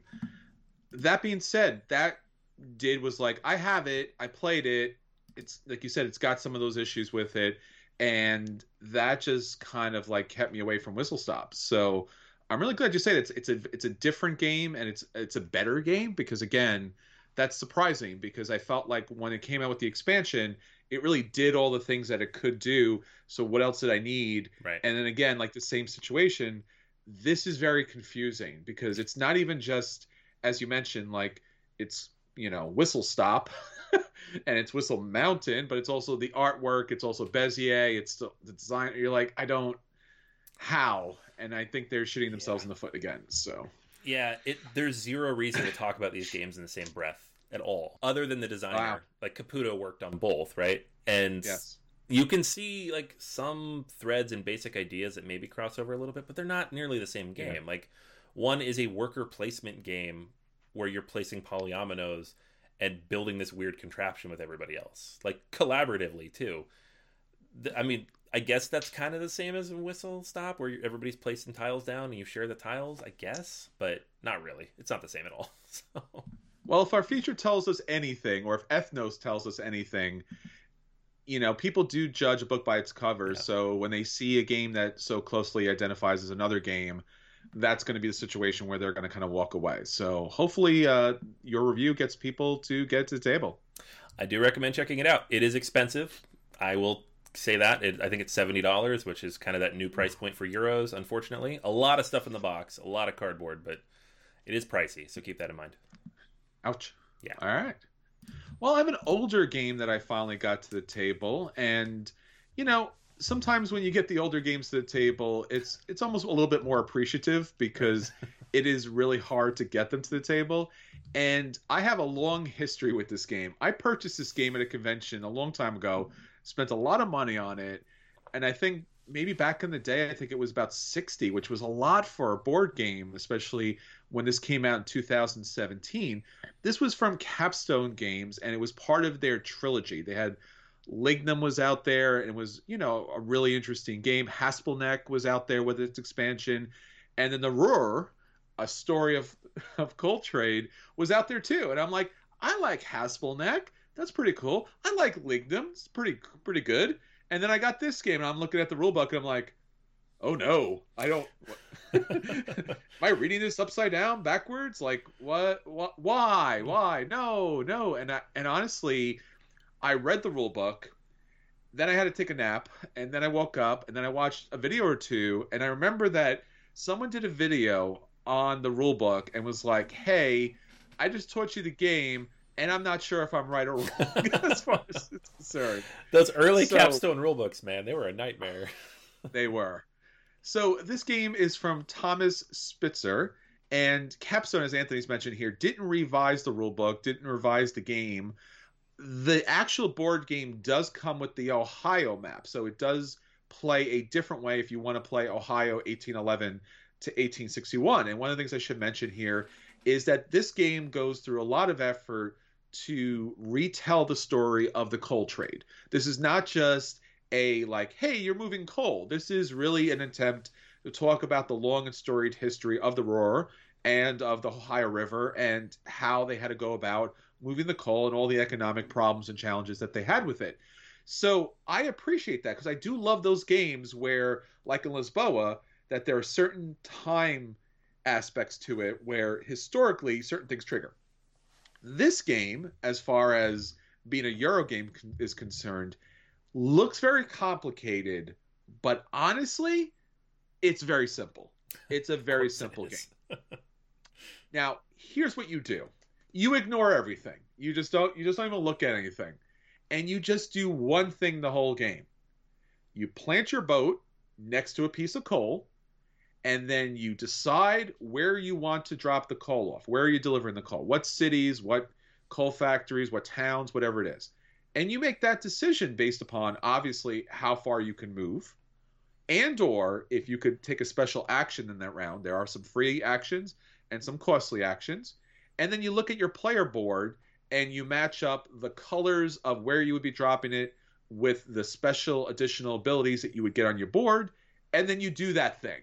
That being said, that did was like, I have it, I played it. It's like you said, it's got some of those issues with it. And that just kind of like kept me away from Whistle Stop. So I'm really glad you say that it's it's a it's a different game and it's it's a better game because again, that's surprising because I felt like when it came out with the expansion, it really did all the things that it could do. So what else did I need? Right. And then again, like the same situation, this is very confusing because it's not even just as you mentioned, like it's you know Whistle Stop. And it's Whistle Mountain, but it's also the artwork. It's also Bezier. It's the, the design. You're like, I don't, how? And I think they're shooting themselves Yeah. in the foot again. So Yeah, it there's zero reason to talk about these games in the same breath at all, other than the designer. Wow. Like Caputo worked on both, right? And yes, you can see like some threads and basic ideas that maybe cross over a little bit, but they're not nearly the same game. Yeah. Like one is a worker placement game where you're placing polyominoes and building this weird contraption with everybody else, like collaboratively too. The- I mean, I guess that's kind of the same as a Whistle Stop, where you- everybody's placing tiles down and you share the tiles, I guess, but not really. It's not the same at all. So, well, if our feature tells us anything, or if Ethnos tells us anything, you know, people do judge a book by its cover. Yeah. So when they see a game that so closely identifies as another game, that's going to be the situation where they're going to kind of walk away. So hopefully uh, your review gets people to get to the table. I do recommend checking it out. It is expensive. I will say that. It, I think it's seventy dollars, which is kind of that new price point for Euros, unfortunately. A lot of stuff in the box, a lot of cardboard, but it is pricey, so keep that in mind. Ouch. Yeah. All right. Well, I have an older game that I finally got to the table, and you know, sometimes when you get the older games to the table, it's it's almost a little bit more appreciative because it is really hard to get them to the table. And I have a long history with this game. I purchased this game at a convention a long time ago, spent a lot of money on it, and I think maybe back in the day, I think it was about sixty, which was a lot for a board game, especially when this came out in two thousand seventeen. This was from Capstone Games, and it was part of their trilogy. They had Lignum was out there, and it was, you know, a really interesting game. Haspelneck was out there with its expansion, and then the Ruhr, a story of of coal trade, was out there too. And I'm like, I like Haspelneck. That's pretty cool. I like Lignum. It's pretty pretty good. And then I got this game, and I'm looking at the rule book, and I'm like, oh no, I don't. Am I reading this upside down, backwards? Like what? What? Why? Why? No, no. And I, and honestly, I read the rule book, then I had to take a nap, and then I woke up, and then I watched a video or two, and I remember that someone did a video on the rule book and was like, "Hey, I just taught you the game, and I'm not sure if I'm right or wrong as far as it's concerned." Those early So- Capstone rulebooks, man, they were a nightmare. They were. So this game is from Thomas Spitzer, and Capstone, as Anthony's mentioned here, didn't revise the rulebook, didn't revise the game. the actual board game does come with the Ohio map, so it does play a different way if you want to play Ohio eighteen eleven to eighteen sixty-one. And one of the things I should mention here is that this game goes through a lot of effort to retell the story of the coal trade. This is not just a like, hey, you're moving coal. This is really an attempt to talk about the long and storied history of the Roar and of the Ohio River and how they had to go about moving the coal and all the economic problems and challenges that they had with it. So I appreciate that because I do love those games where, like in Lisboa, that there are certain time aspects to it where historically certain things trigger. This game, as far as being a Euro game is concerned, looks very complicated, but honestly, it's very simple. It's a very simple game. Now, here's what you do. You ignore everything. You just don't you just don't even look at anything. And you just do one thing the whole game. You plant your boat next to a piece of coal, and then you decide where you want to drop the coal off. Where are you delivering the coal? What cities, what coal factories, what towns, whatever it is. And you make that decision based upon, obviously, how far you can move, and or if you could take a special action in that round. There are some free actions and some costly actions. And then you look at your player board and you match up the colors of where you would be dropping it with the special additional abilities that you would get on your board, and then you do that thing.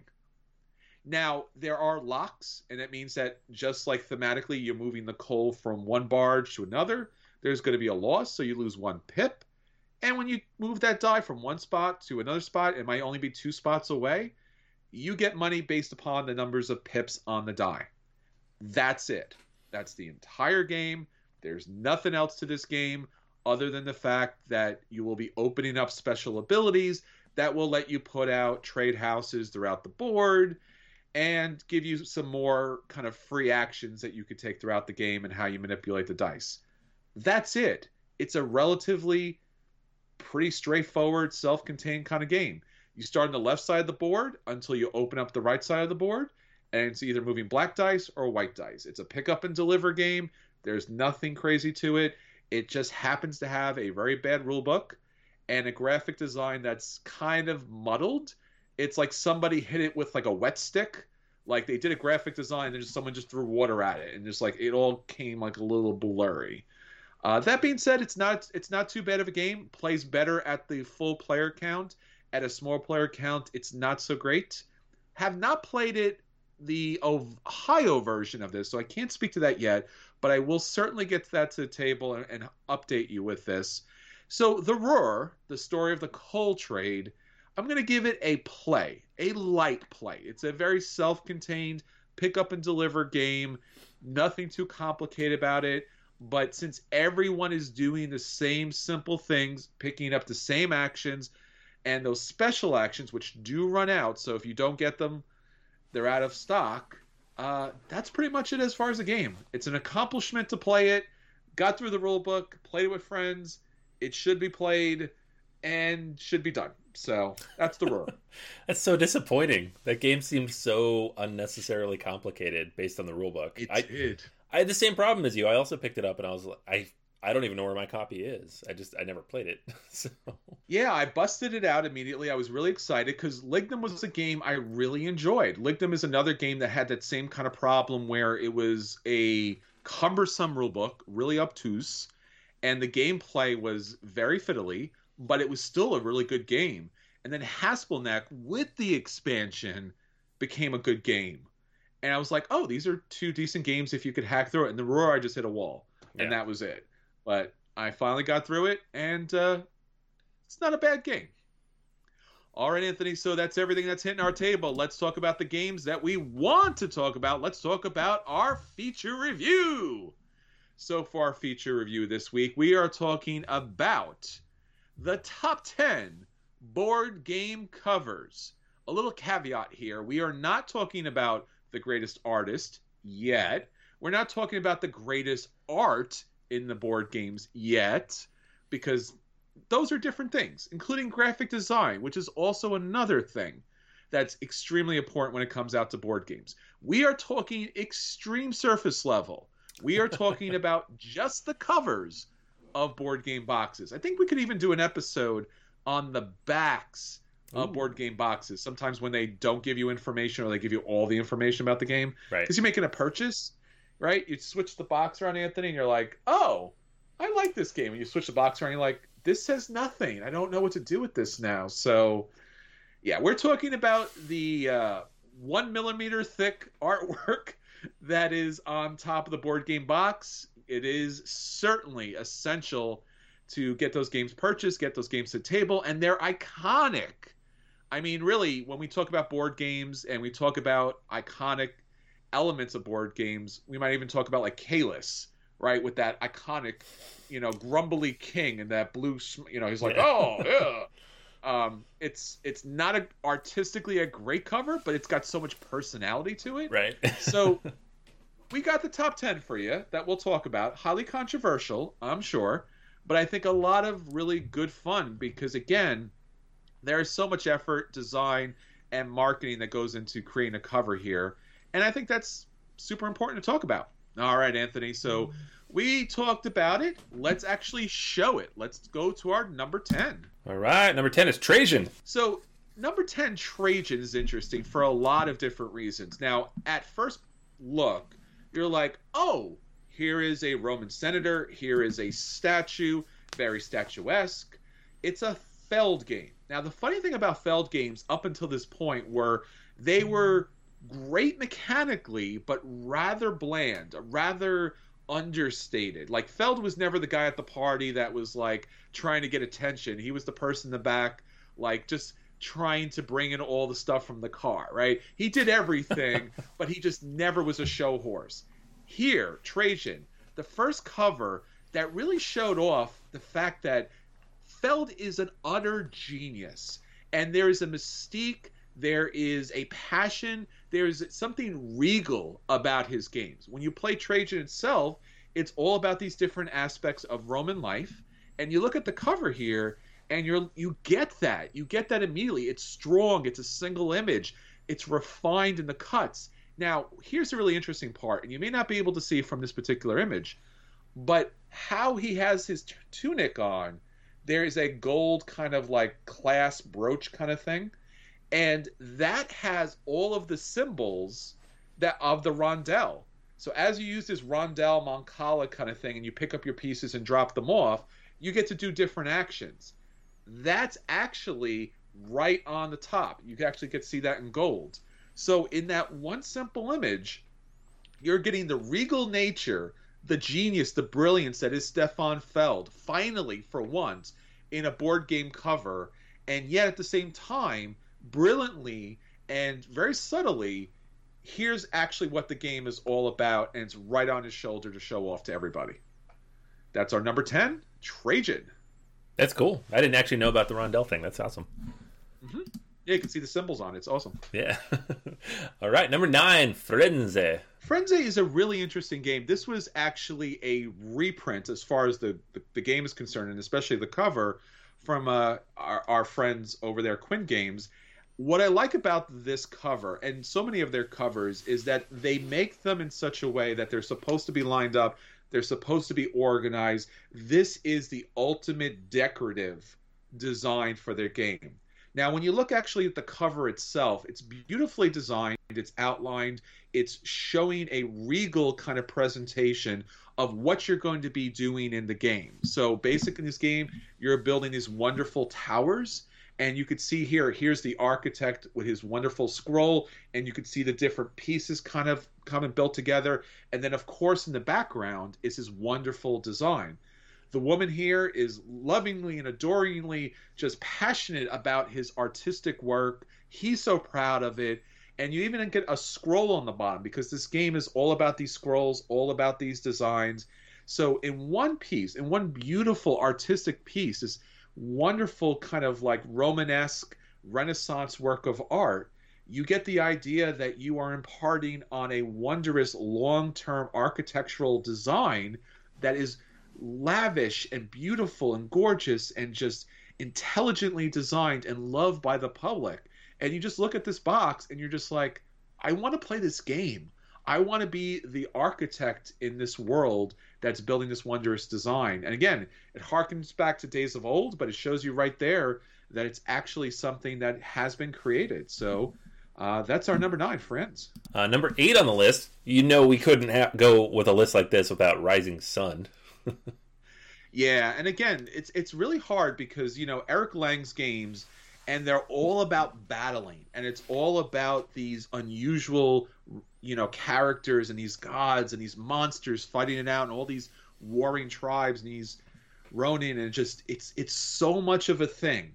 Now, there are locks, and it means that just like thematically you're moving the coal from one barge to another, there's going to be a loss, so you lose one pip. And when you move that die from one spot to another spot, it might only be two spots away, you get money based upon the numbers of pips on the die. That's it. That's the entire game. There's nothing else to this game other than the fact that you will be opening up special abilities that will let you put out trade houses throughout the board and give you some more kind of free actions that you could take throughout the game and how you manipulate the dice. That's it. It's a relatively pretty straightforward, self-contained kind of game. You start on the left side of the board until you open up the right side of the board, and it's either moving black dice or white dice. It's a pick up and deliver game. There's nothing crazy to it. It just happens to have a very bad rule book and a graphic design that's kind of muddled. It's like somebody hit it with like a wet stick. Like they did a graphic design and just someone just threw water at it, and just like it all came like a little blurry. Uh, that being said, it's not it's not too bad of a game. Plays better at the full player count. At a small player count, it's not so great. Have not played it the Ohio version of this, so I can't speak to that yet, but I will certainly get that to the table and, and update you with this. So The Roar, the story of the coal trade, I'm going to give it a play, a light play. It's a very self-contained pick up and deliver game, nothing too complicated about it, but since everyone is doing the same simple things, picking up the same actions, and those special actions, which do run out, so if you don't get them, they're out of stock. Uh, that's pretty much it as far as the game. It's an accomplishment to play it. Got through the rule book, played it with friends. It should be played and should be done. So that's The Roar. That's so disappointing. That game seems so unnecessarily complicated based on the rule book. It I, did. I had the same problem as you. I also picked it up and I was like, I I don't even know where my copy is. I just, I never played it. So. Yeah, I busted it out immediately. I was really excited because Lignum was a game I really enjoyed. Lignum is another game that had that same kind of problem where it was a cumbersome rulebook, really obtuse, and the gameplay was very fiddly, but it was still a really good game. And then Haspelneck, with the expansion, became a good game. And I was like, oh, these are two decent games if you could hack through it. And The Roar, I just hit a wall. And yeah. That was it. But I finally got through it, and uh, it's not a bad game. All right, Anthony, so that's everything that's hitting our table. Let's talk about the games that we want to talk about. Let's talk about our feature review. So for our feature review this week, we are talking about the top ten board game covers. A little caveat here. We are not talking about the greatest artist yet. We're not talking about the greatest art in the board games yet, because those are different things, including graphic design, which is also another thing that's extremely important when it comes out to board games. We are talking extreme surface level. We are talking about just the covers of board game boxes. I think we could even do an episode on the backs of Ooh. board game boxes. Sometimes when they don't give you information or they give you all the information about the game. Right. Because you're making a purchase, right? You switch the box around, Anthony, and you're like, oh, I like this game. And you switch the box around, and you're like, this says nothing. I don't know what to do with this now. So, yeah, we're talking about the uh, one millimeter thick artwork that is on top of the board game box. It is certainly essential to get those games purchased, get those games to the table, and they're iconic. I mean, really, when we talk about board games and we talk about iconic elements of board games, we might even talk about like Kalis, right? With that iconic, you know, grumbly king and that blue, you know, he's like, Yeah. oh, yeah. Um, it's it's not a, artistically a great cover, but it's got so much personality to it. Right. So we got the top ten for you that we'll talk about. Highly controversial, I'm sure, but I think a lot of really good fun because, again, there is so much effort, design, and marketing that goes into creating a cover here. And I think that's super important to talk about. All right, Anthony. So we talked about it. Let's actually show it. Let's go to our number ten. All right. Number ten is Trajan. So number ten, Trajan, is interesting for a lot of different reasons. Now, at first look, you're like, oh, here is a Roman senator. Here is a statue, very statuesque. It's a Feld game. Now, the funny thing about Feld games up until this point were they were great mechanically, but rather bland, rather understated. Like, Feld was never the guy at the party that was, like, trying to get attention. He was the person in the back, like, just trying to bring in all the stuff from the car, right? He did everything, but he just never was a show horse. Here, Trajan, the first cover that really showed off the fact that Feld is an utter genius, and there is a mystique, there is a passion, there is something regal about his games. When you play Trajan itself, it's all about these different aspects of Roman life, and you look at the cover here, and you're you get that. You get that immediately. It's strong, it's a single image, it's refined in the cuts. Now, here's the really interesting part, and you may not be able to see from this particular image, but how he has his t- tunic on, there is a gold kind of like clasp brooch kind of thing, and that has all of the symbols that of the rondel. So as you use this rondel mancala kind of thing and you pick up your pieces and drop them off, you get to do different actions. That's actually right on the top. You can actually get to see that in gold. So in that one simple image, you're getting the regal nature, the genius, the brilliance that is Stefan Feld, finally, for once, in a board game cover, and yet at the same time, brilliantly and very subtly, here's actually what the game is all about, and it's right on his shoulder to show off to everybody. That's our number ten, Trajan. That's cool. I didn't actually know about the rondel thing. That's awesome. Mm-hmm. Yeah, you can see the symbols on it. It's awesome. Yeah. All right, number nine, Frenzy. Frenzy is a really interesting game. This was actually a reprint as far as the, the, the game is concerned, and especially the cover from uh, our, our friends over there, Quinn Games. What I like about this cover, and so many of their covers, is that they make them in such a way that they're supposed to be lined up, they're supposed to be organized. This is the ultimate decorative design for their game. Now, when you look actually at the cover itself, it's beautifully designed, it's outlined, it's showing a regal kind of presentation of what you're going to be doing in the game. So basically in this game, you're building these wonderful towers, and you could see here, here's the architect with his wonderful scroll, and you could see the different pieces kind of come and built together. And then, of course, in the background is his wonderful design. The woman here is lovingly and adoringly just passionate about his artistic work. He's so proud of it. And you even get a scroll on the bottom because this game is all about these scrolls, all about these designs. So in one piece, in one beautiful artistic piece, this wonderful kind of like Romanesque Renaissance work of art, you get the idea that you are imparting on a wondrous long-term architectural design that is lavish and beautiful and gorgeous and just intelligently designed and loved by the public. And you just look at this box and you're just like, I want to play this game. I want to be the architect in this world that's building this wondrous design. And again, it harkens back to days of old, but it shows you right there that it's actually something that has been created. So uh, that's our number nine, friends. Uh, number eight on the list. You know we couldn't ha- go with a list like this without Rising Sun. Yeah, and again, it's it's really hard because, you know, Eric Lang's games, and they're all about battling, and it's all about these unusual, you know, characters and these gods and these monsters fighting it out, and all these warring tribes and these Ronin, and just it's it's so much of a thing.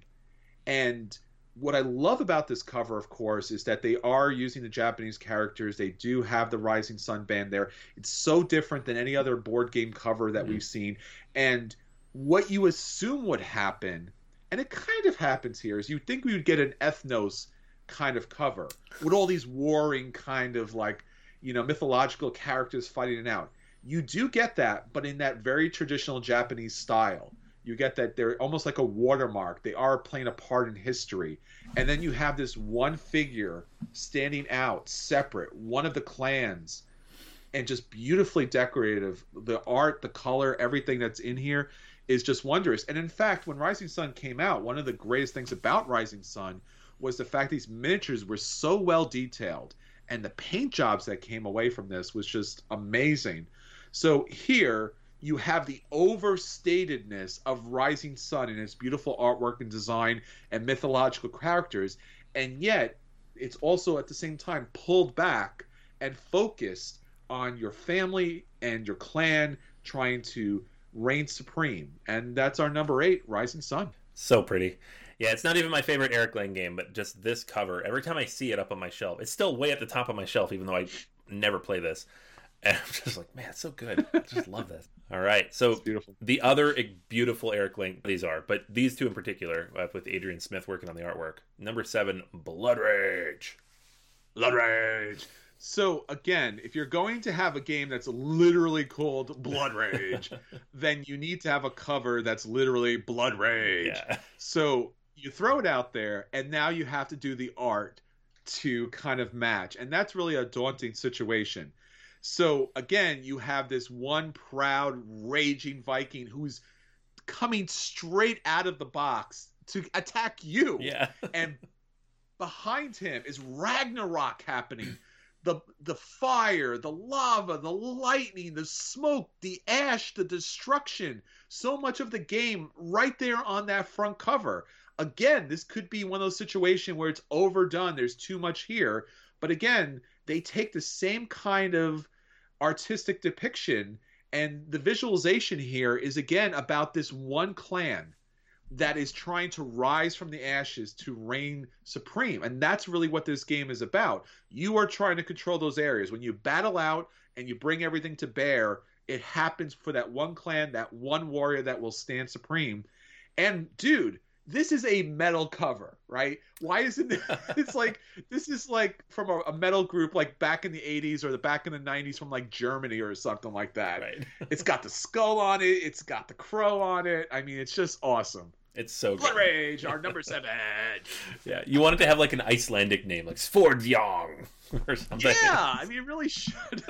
And what I love about this cover, of course, is that they are using the Japanese characters. They do have the Rising Sun band there. It's so different than any other board game cover that mm-hmm. we've seen. And what you assume would happen, and it kind of happens here, is you'd think we would get an Ethnos kind of cover with all these warring kind of like, you know, mythological characters fighting it out. You do get that, but in that very traditional Japanese style. You get that they're almost like a watermark. They are playing a part in history. And then you have this one figure standing out, separate, one of the clans, and just beautifully decorative. The art, the color, everything that's in here is just wondrous. And in fact, when Rising Sun came out, one of the greatest things about Rising Sun was the fact these miniatures were so well detailed. And the paint jobs that came away from this was just amazing. So here you have the overstatedness of Rising Sun in its beautiful artwork and design and mythological characters, and yet it's also at the same time pulled back and focused on your family and your clan trying to reign supreme. And that's our number eight, Rising Sun. So pretty. Yeah, it's not even my favorite Eric Lang game, but just this cover, every time I see it up on my shelf, it's still way at the top of my shelf, even though I never play this. And I'm just like, man, it's so good. I just love this. All right. So beautiful. The other beautiful Eric Lang, these are, but these two in particular, uh, with Adrian Smith working on the artwork. Number seven, Blood Rage. Blood Rage. So again, if you're going to have a game that's literally called Blood Rage, then you need to have a cover that's literally Blood Rage. Yeah. So you throw it out there, and now you have to do the art to kind of match. And that's really a daunting situation. So again, you have this one proud, raging Viking who's coming straight out of the box to attack you. Yeah. And behind him is Ragnarok happening. The the fire, the lava, the lightning, the smoke, the ash, the destruction. So much of the game right there on that front cover. Again, this could be one of those situations where it's overdone. There's too much here. But again, they take the same kind of artistic depiction, and the visualization here is again about this one clan that is trying to rise from the ashes to reign supreme. And that's really what this game is about. You are trying to control those areas. When you battle out and you bring everything to bear, it happens for that one clan, that one warrior that will stand supreme. And dude, this is a metal cover, right? Why isn't it? It's like, this is like from a, a metal group like back in the eighties or the back in the nineties from like Germany or something like that. Right. It's got the skull on it. It's got the crow on it. I mean, it's just awesome. It's so Blood good. Rage, our number seven. Yeah, you want it to have like an Icelandic name, like Svordjong or something. Yeah, I mean, it really should.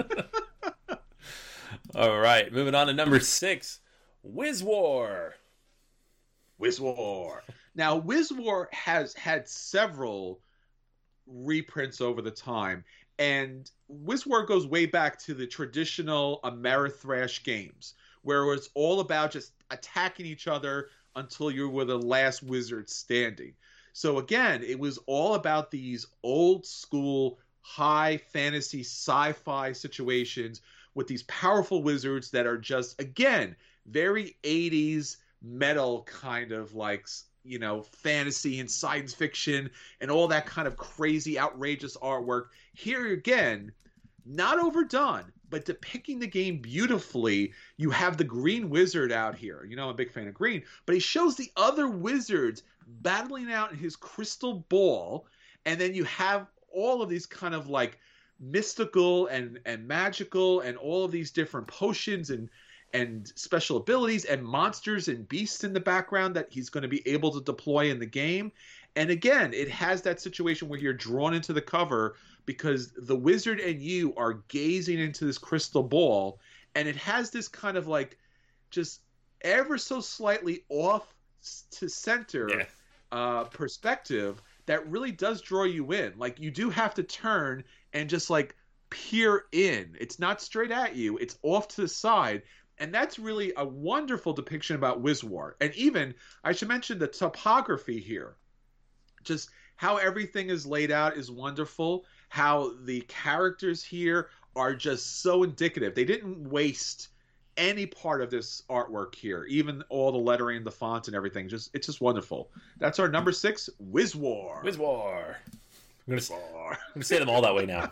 All right, moving on to number six, Wizwar. Wizwar. Now, Wizwar has had several reprints over the time, and Wizwar goes way back to the traditional Amerithrash games, where it was all about just attacking each other until you were the last wizard standing. So again, it was all about these old school, high fantasy, sci-fi situations with these powerful wizards that are just, again, very eighties metal kind of like, you know, fantasy and science fiction and all that kind of crazy, outrageous artwork. Here again, not overdone, but depicting the game beautifully. You have the Green Wizard out here. You know, I'm a big fan of green, but he shows the other wizards battling out in his crystal ball. And then you have all of these kind of like mystical and, and magical and all of these different potions and and special abilities and monsters and beasts in the background that he's going to be able to deploy in the game. And again, it has that situation where you're drawn into the cover because the wizard and you are gazing into this crystal ball, and it has this kind of like just ever so slightly off to center yeah. uh, perspective that really does draw you in. Like, you do have to turn and just like peer in. It's not straight at you, it's off to the side. And that's really a wonderful depiction about Wizwar. And even, I should mention the topography here. Just how everything is laid out is wonderful. How the characters here are just so indicative. They didn't waste any part of this artwork here. Even all the lettering, the fonts, and everything. Just It's just wonderful. That's our number six, Wizwar. Wizwar. I'm going to say them all that way now.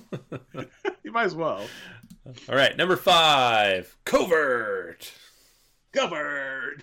You might as well. All right, number five, Covert. Covert.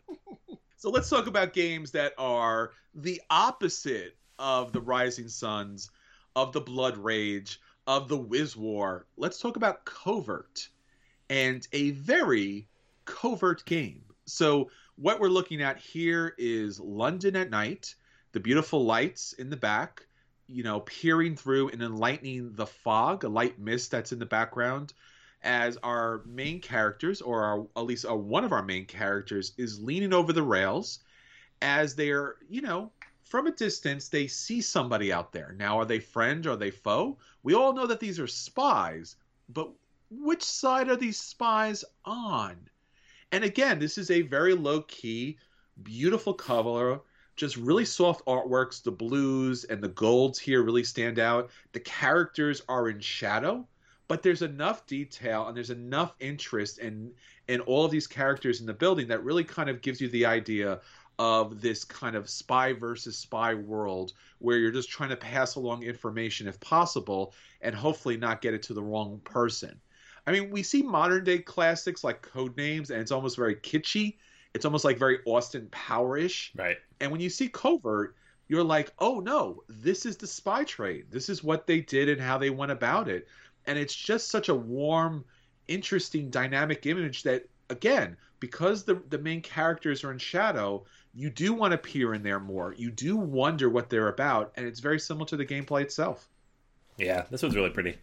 So let's talk about games that are the opposite of the Rising Suns, of the Blood Rage, of the Wizwar. Let's talk about Covert, and a very covert game. So what we're looking at here is London at night, the beautiful lights in the back, you know, peering through and enlightening the fog, a light mist that's in the background, as our main characters, or our, at least uh, one of our main characters, is leaning over the rails as they're, you know, from a distance, they see somebody out there. Now, are they friend or are they foe? We all know that these are spies, but which side are these spies on? And again, this is a very low-key, beautiful cover, just really soft artworks. The blues and the golds here really stand out. The characters are in shadow, but there's enough detail and there's enough interest in, in all of these characters in the building that really kind of gives you the idea of this kind of spy versus spy world where you're just trying to pass along information if possible and hopefully not get it to the wrong person. I mean, we see modern day classics like Codenames, and it's almost very kitschy. It's almost like very Austin Power-ish. Right. And when you see Covert, you're like, oh no, this is the spy trade. This is what they did and how they went about it. And it's just such a warm, interesting, dynamic image that, again, because the, the main characters are in shadow, you do want to peer in there more. You do wonder what they're about, and it's very similar to the gameplay itself. Yeah, this one's really pretty.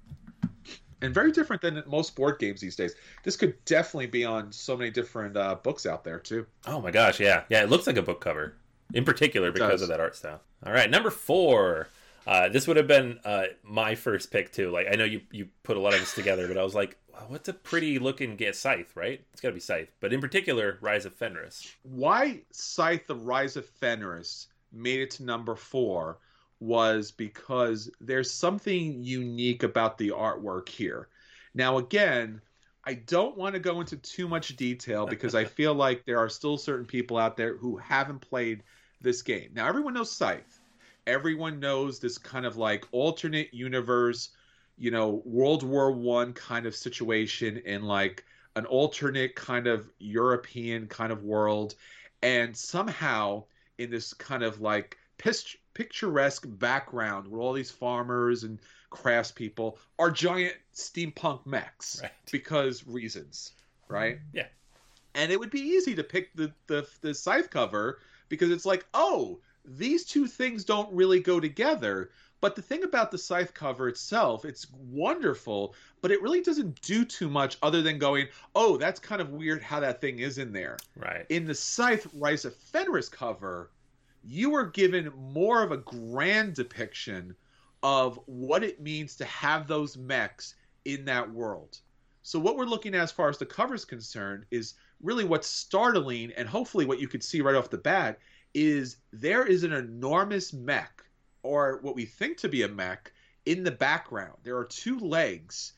And very different than most board games these days. This could definitely be on so many different uh, books out there, too. Oh my gosh, yeah. Yeah, it looks like a book cover. In particular, because of that art style. All right, number four. Uh, this would have been uh, my first pick, too. Like, I know you, you put a lot of this together, but I was like, wow, what's a pretty looking get Scythe, right? It's got to be Scythe. But in particular, Rise of Fenris. Why Scythe, the Rise of Fenris, made it to number four was because there's something unique about the artwork here. Now, again, I don't want to go into too much detail because I feel like there are still certain people out there who haven't played this game. Now, everyone knows Scythe. Everyone knows this kind of like alternate universe, you know, World War One kind of situation in like an alternate kind of European kind of world. And somehow in this kind of like pist- picturesque background where all these farmers and craftspeople are giant steampunk mechs, right. Because reasons, right? Yeah. And it would be easy to pick the, the, the Scythe cover because it's like, oh, these two things don't really go together. But the thing about the Scythe cover itself, it's wonderful, but it really doesn't do too much other than going, oh, that's kind of weird how that thing is in there. Right. In the Scythe Rise of Fenris cover, you are given more of a grand depiction of what it means to have those mechs in that world. So what we're looking at as far as the cover is concerned is really what's startling, and hopefully what you could see right off the bat, is there is an enormous mech, or what we think to be a mech, in the background. There are two legs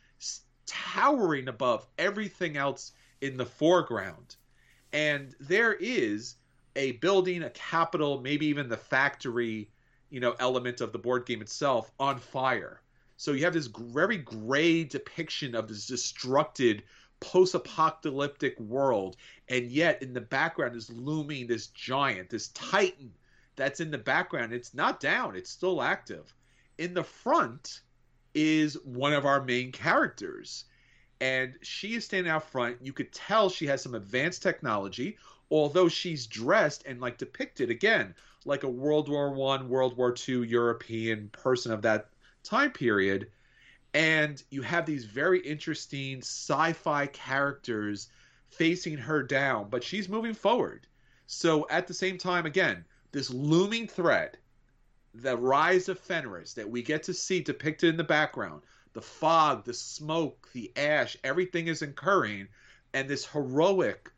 towering above everything else in the foreground. And there is a building, a capital, maybe even the factory, you know, element of the board game itself on fire. So you have this very gray depiction of this destructed post-apocalyptic world, and yet in the background is looming this giant, this titan that's in the background. It's not down, it's still active. In the front is one of our main characters, and she is standing out front. You could tell she has some advanced technology, although she's dressed and like depicted again like a World War One, World War Two European person of that time period. And you have these very interesting sci-fi characters facing her down, but she's moving forward. So at the same time, again, this looming threat, the rise of Fenris that we get to see depicted in the background, the fog, the smoke, the ash, everything is occurring, and this heroic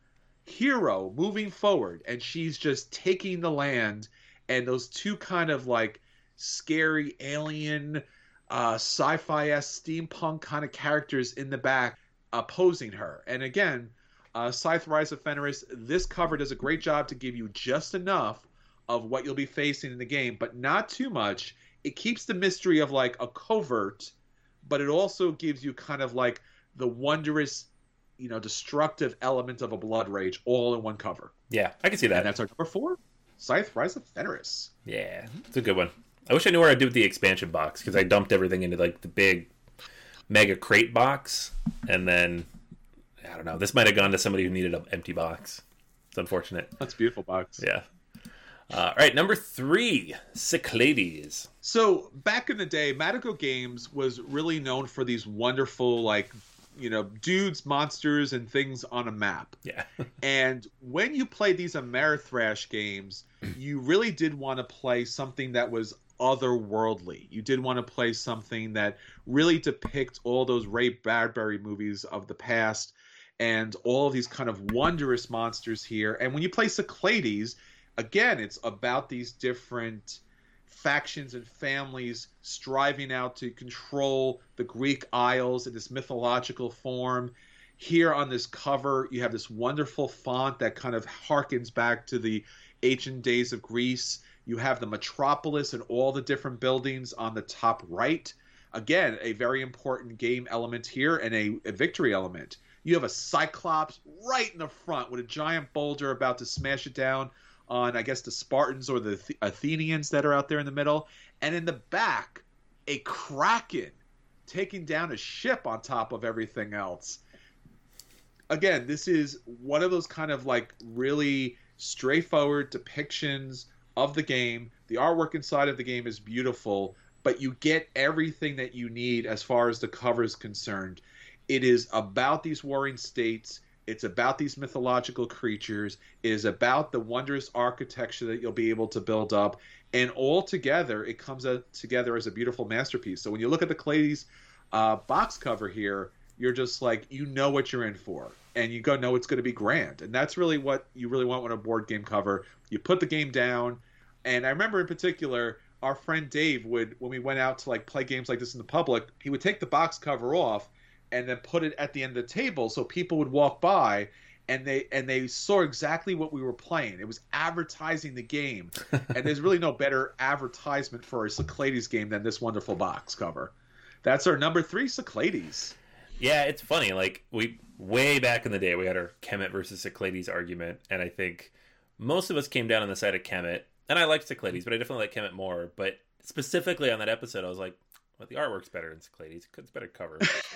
hero moving forward, and she's just taking the land, and those two kind of like scary alien uh, sci-fi-esque steampunk kind of characters in the back opposing her. And again, uh, Scythe Rise of Fenris, this cover does a great job to give you just enough of what you'll be facing in the game, but not too much. It keeps the mystery of like a covert, but it also gives you kind of like the wondrous, you know, destructive element of a Blood Rage all in one cover. Yeah, I can see that. And that's our number four, Scythe Rise of Fenris. Yeah, it's a good one. I wish I knew where I'd do with the expansion box, because I dumped everything into like the big mega crate box, and then I don't know. This might have gone to somebody who needed an empty box. It's unfortunate. That's a beautiful box. Yeah. Uh, all right, number three, Cyclades. So back in the day, Matago Games was really known for these wonderful, like, you know, dudes, monsters, and things on a map. Yeah. And when you played these Ameritrash games, you really did want to play something that was otherworldly. You did want to play something that really depicts all those Ray Bradbury movies of the past and all of these kind of wondrous monsters here. And when you play Cyclades, again, it's about these different factions and families striving out to control the Greek Isles in this mythological form. Here on this cover, you have this wonderful font that kind of harkens back to the ancient days of Greece. You have the metropolis and all the different buildings on the top right. Again, a very important game element here and a, a victory element. You have a Cyclops right in the front with a giant boulder about to smash it down on, I guess, the Spartans or the Athenians that are out there in the middle. And in the back, a Kraken taking down a ship on top of everything else. Again, this is one of those kind of like really straightforward depictions of the game. The artwork inside of the game is beautiful, but you get everything that you need as far as the cover is concerned. It is about these warring states. It's about these mythological creatures. It is about the wondrous architecture that you'll be able to build up. And all together, it comes out together as a beautiful masterpiece. So when you look at the Cyclades uh, box cover here, you're just like, you know what you're in for. And you go, no, it's going to be grand. And that's really what you really want with a board game cover. You put the game down. And I remember in particular, our friend Dave would, when we went out to like play games like this in the public, he would take the box cover off and then put it at the end of the table so people would walk by and they and they saw exactly what we were playing. It was advertising the game. And there's really no better advertisement for a Cyclades game than this wonderful box cover. That's our number three, Cyclades. Yeah, it's funny. Like, we way back in the day, we had our Kemet versus Cyclades argument, and I think most of us came down on the side of Kemet. And I liked Cyclades, but I definitely like Kemet more. But specifically on that episode, I was like, well, the artwork's better than Cyclades. It's better cover.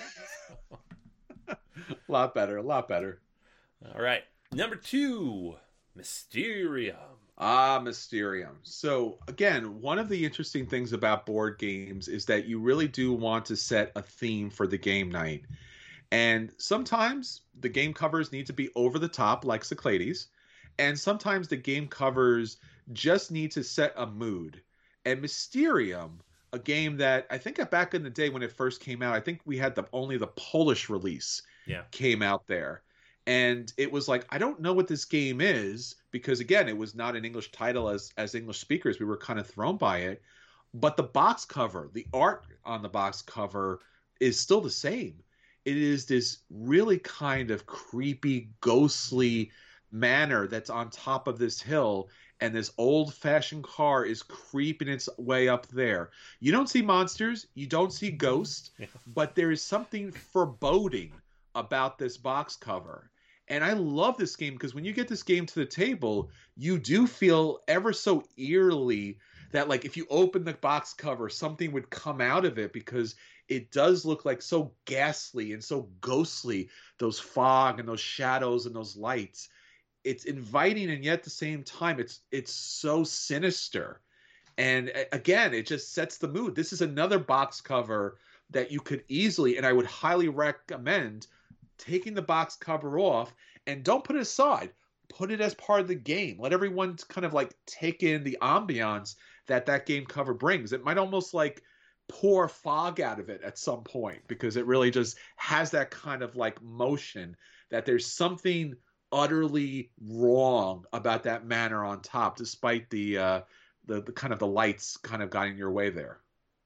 A lot better, a lot better. All right. Number two, Mysterium. Ah, Mysterium. So, again, one of the interesting things about board games is that you really do want to set a theme for the game night. And sometimes the game covers need to be over the top, like Cyclades. And sometimes the game covers just need to set a mood. And Mysterium, a game that I think back in the day when it first came out, I think we had the only the Polish release yeah. came out there. And it was like, I don't know what this game is, because again, it was not an English title. As as English speakers, we were kind of thrown by it. But the box cover, the art on the box cover is still the same. It is this really kind of creepy, ghostly manor that's on top of this hill, and this old-fashioned car is creeping its way up there. You don't see monsters, you don't see ghosts, yeah. but there is something foreboding about this box cover. And I love this game because when you get this game to the table, you do feel ever so eerily that, like, if you open the box cover, something would come out of it, because it does look like so ghastly and so ghostly, those fog and those shadows and those lights. It's inviting, and yet at the same time, it's it's so sinister. And again, it just sets the mood. This is another box cover that you could easily, and I would highly recommend taking the box cover off, and don't put it aside. Put it as part of the game. Let everyone kind of like take in the ambiance that that game cover brings. It might almost like pour fog out of it at some point, because it really just has that kind of like motion that there's something utterly wrong about that manor on top, despite the uh, the, the kind of the lights kind of got in your way there.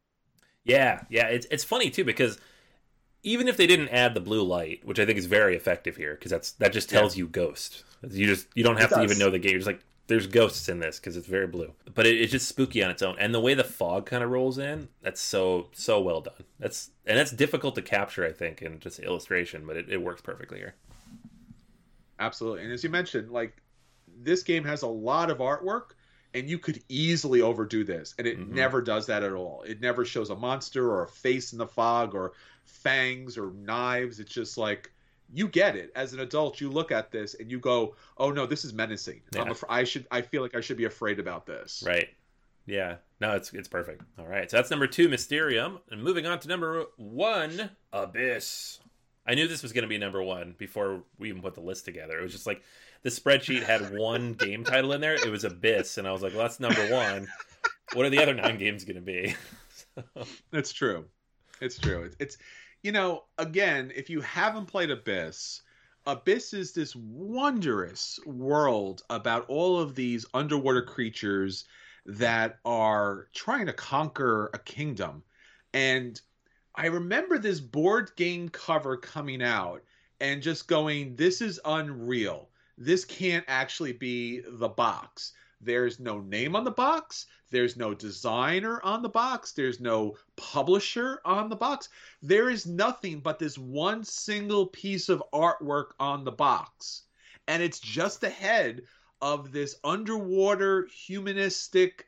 Yeah, yeah. It's it's funny too, because even if they didn't add the blue light, which I think is very effective here, because that's that just tells yeah. you ghost. You just you don't have to even know the game. You're just like, there's ghosts in this because it's very blue. But it, it's just spooky on its own, and the way the fog kind of rolls in, that's so so well done. That's and that's difficult to capture, I think, in just illustration, but it, it works perfectly here. Absolutely, and as you mentioned, like this game has a lot of artwork, and you could easily overdo this, and it mm-hmm. never does that at all. It never shows a monster or a face in the fog or fangs or knives. It's just like, you get it. As an adult, you look at this and you go, "Oh no, this is menacing. Yeah. I'm af- I should. I feel like I should be afraid about this." Right. Yeah. No, it's it's perfect. All right. So that's number two, Mysterium, and moving on to number one, Abyss. I knew this was going to be number one before we even put the list together. It was just like the spreadsheet had one game title in there. It was Abyss, and I was like, "Well, that's number one. What are the other nine games going to be?" So. It's true. It's true. It's. it's You know, again, if you haven't played Abyss, Abyss is this wondrous world about all of these underwater creatures that are trying to conquer a kingdom. And I remember this board game cover coming out and just going, this is unreal. This can't actually be the box. There's no name on the box. There's no designer on the box. There's no publisher on the box. There is nothing but this one single piece of artwork on the box. And it's just the head of this underwater humanistic,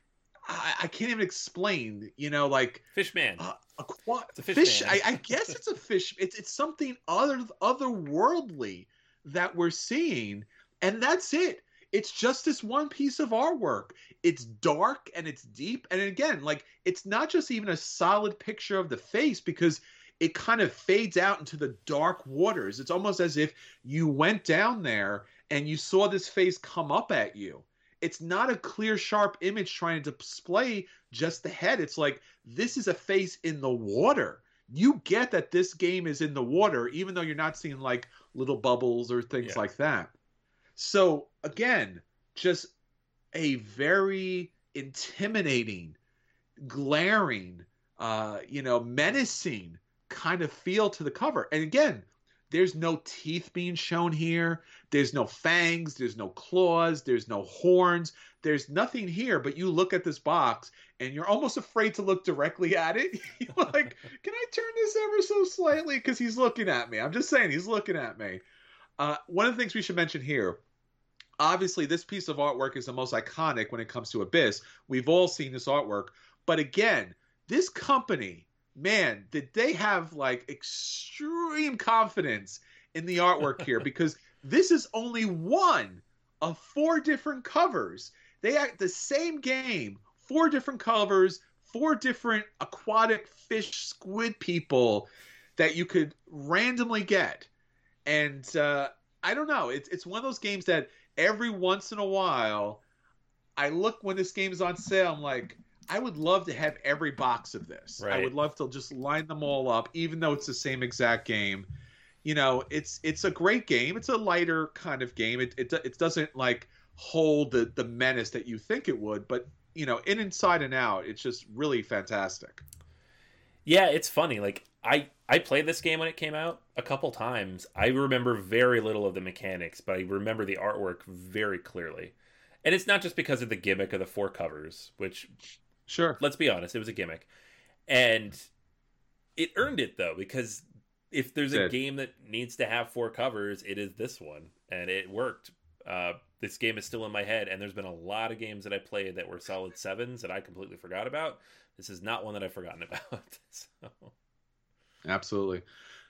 I, I can't even explain, you know, like... Fishman. Uh, aqua- it's a fish, fish man. I, I guess it's a fish. It's, it's something other otherworldly that we're seeing. And that's it. It's just this one piece of artwork. It's dark and it's deep. And again, like, it's not just even a solid picture of the face, because it kind of fades out into the dark waters. It's almost as if you went down there and you saw this face come up at you. It's not a clear, sharp image trying to display just the head. It's like, this is a face in the water. You get that this game is in the water, even though you're not seeing like little bubbles or things yeah. like that. So again, just a very intimidating, glaring, uh, you know, menacing kind of feel to the cover. And again, there's no teeth being shown here. There's no fangs. There's no claws. There's no horns. There's nothing here. But you look at this box and you're almost afraid to look directly at it. You're like, can I turn this ever so slightly? Because he's looking at me. I'm just saying, he's looking at me. Uh, one of the things we should mention here, obviously, this piece of artwork is the most iconic when it comes to Abyss. We've all seen this artwork. But again, this company, man, did they have like extreme confidence in the artwork here, because this is only one of four different covers. They act the same game, four different covers, four different aquatic fish squid people that you could randomly get. And uh, I don't know. It's it's one of those games that every once in a while, I look when this game is on sale, I'm like, I would love to have every box of this. Right. I would love to just line them all up, even though it's the same exact game. You know, it's it's a great game. It's a lighter kind of game. It it, it doesn't like hold the, the menace that you think it would, but you know, in Inside and Out, it's just really fantastic. Yeah, it's funny. Like I, I played this game when it came out a couple times. I remember very little of the mechanics, but I remember the artwork very clearly. And it's not just because of the gimmick of the four covers, which, sure, let's be honest, it was a gimmick. And it earned it, though, because if there's a game that needs to have four covers, it is this one. And it worked. Uh, this game is still in my head, and there's been a lot of games that I played that were solid sevens that I completely forgot about. This is not one that I've forgotten about. So. Absolutely.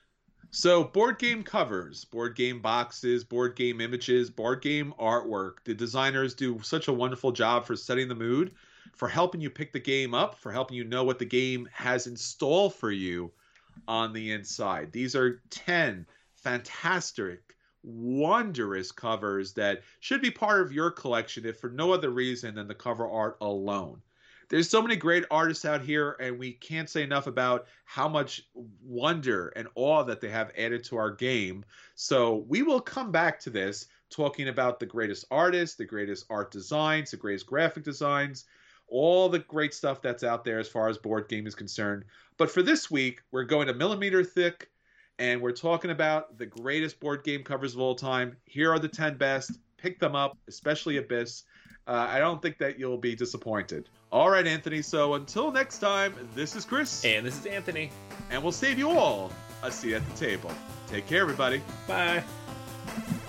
So board game covers, board game boxes, board game images, board game artwork. The designers do such a wonderful job for setting the mood for helping you pick the game up, for helping you know what the game has in store for you on the inside. These are ten fantastic, wondrous covers that should be part of your collection, if for no other reason than the cover art alone. There's so many great artists out here, and we can't say enough about how much wonder and awe that they have added to our game. So we will come back to this, talking about the greatest artists, the greatest art designs, the greatest graphic designs, all the great stuff that's out there as far as board game is concerned. But for this week, we're going to Millimeter Thick, and we're talking about the greatest board game covers of all time. Here are the ten best. Pick them up, especially Abyss. Uh, I don't think that you'll be disappointed. All right, Anthony. So until next time, this is Chris. And this is Anthony. And we'll save you all a seat at the table. Take care, everybody. Bye.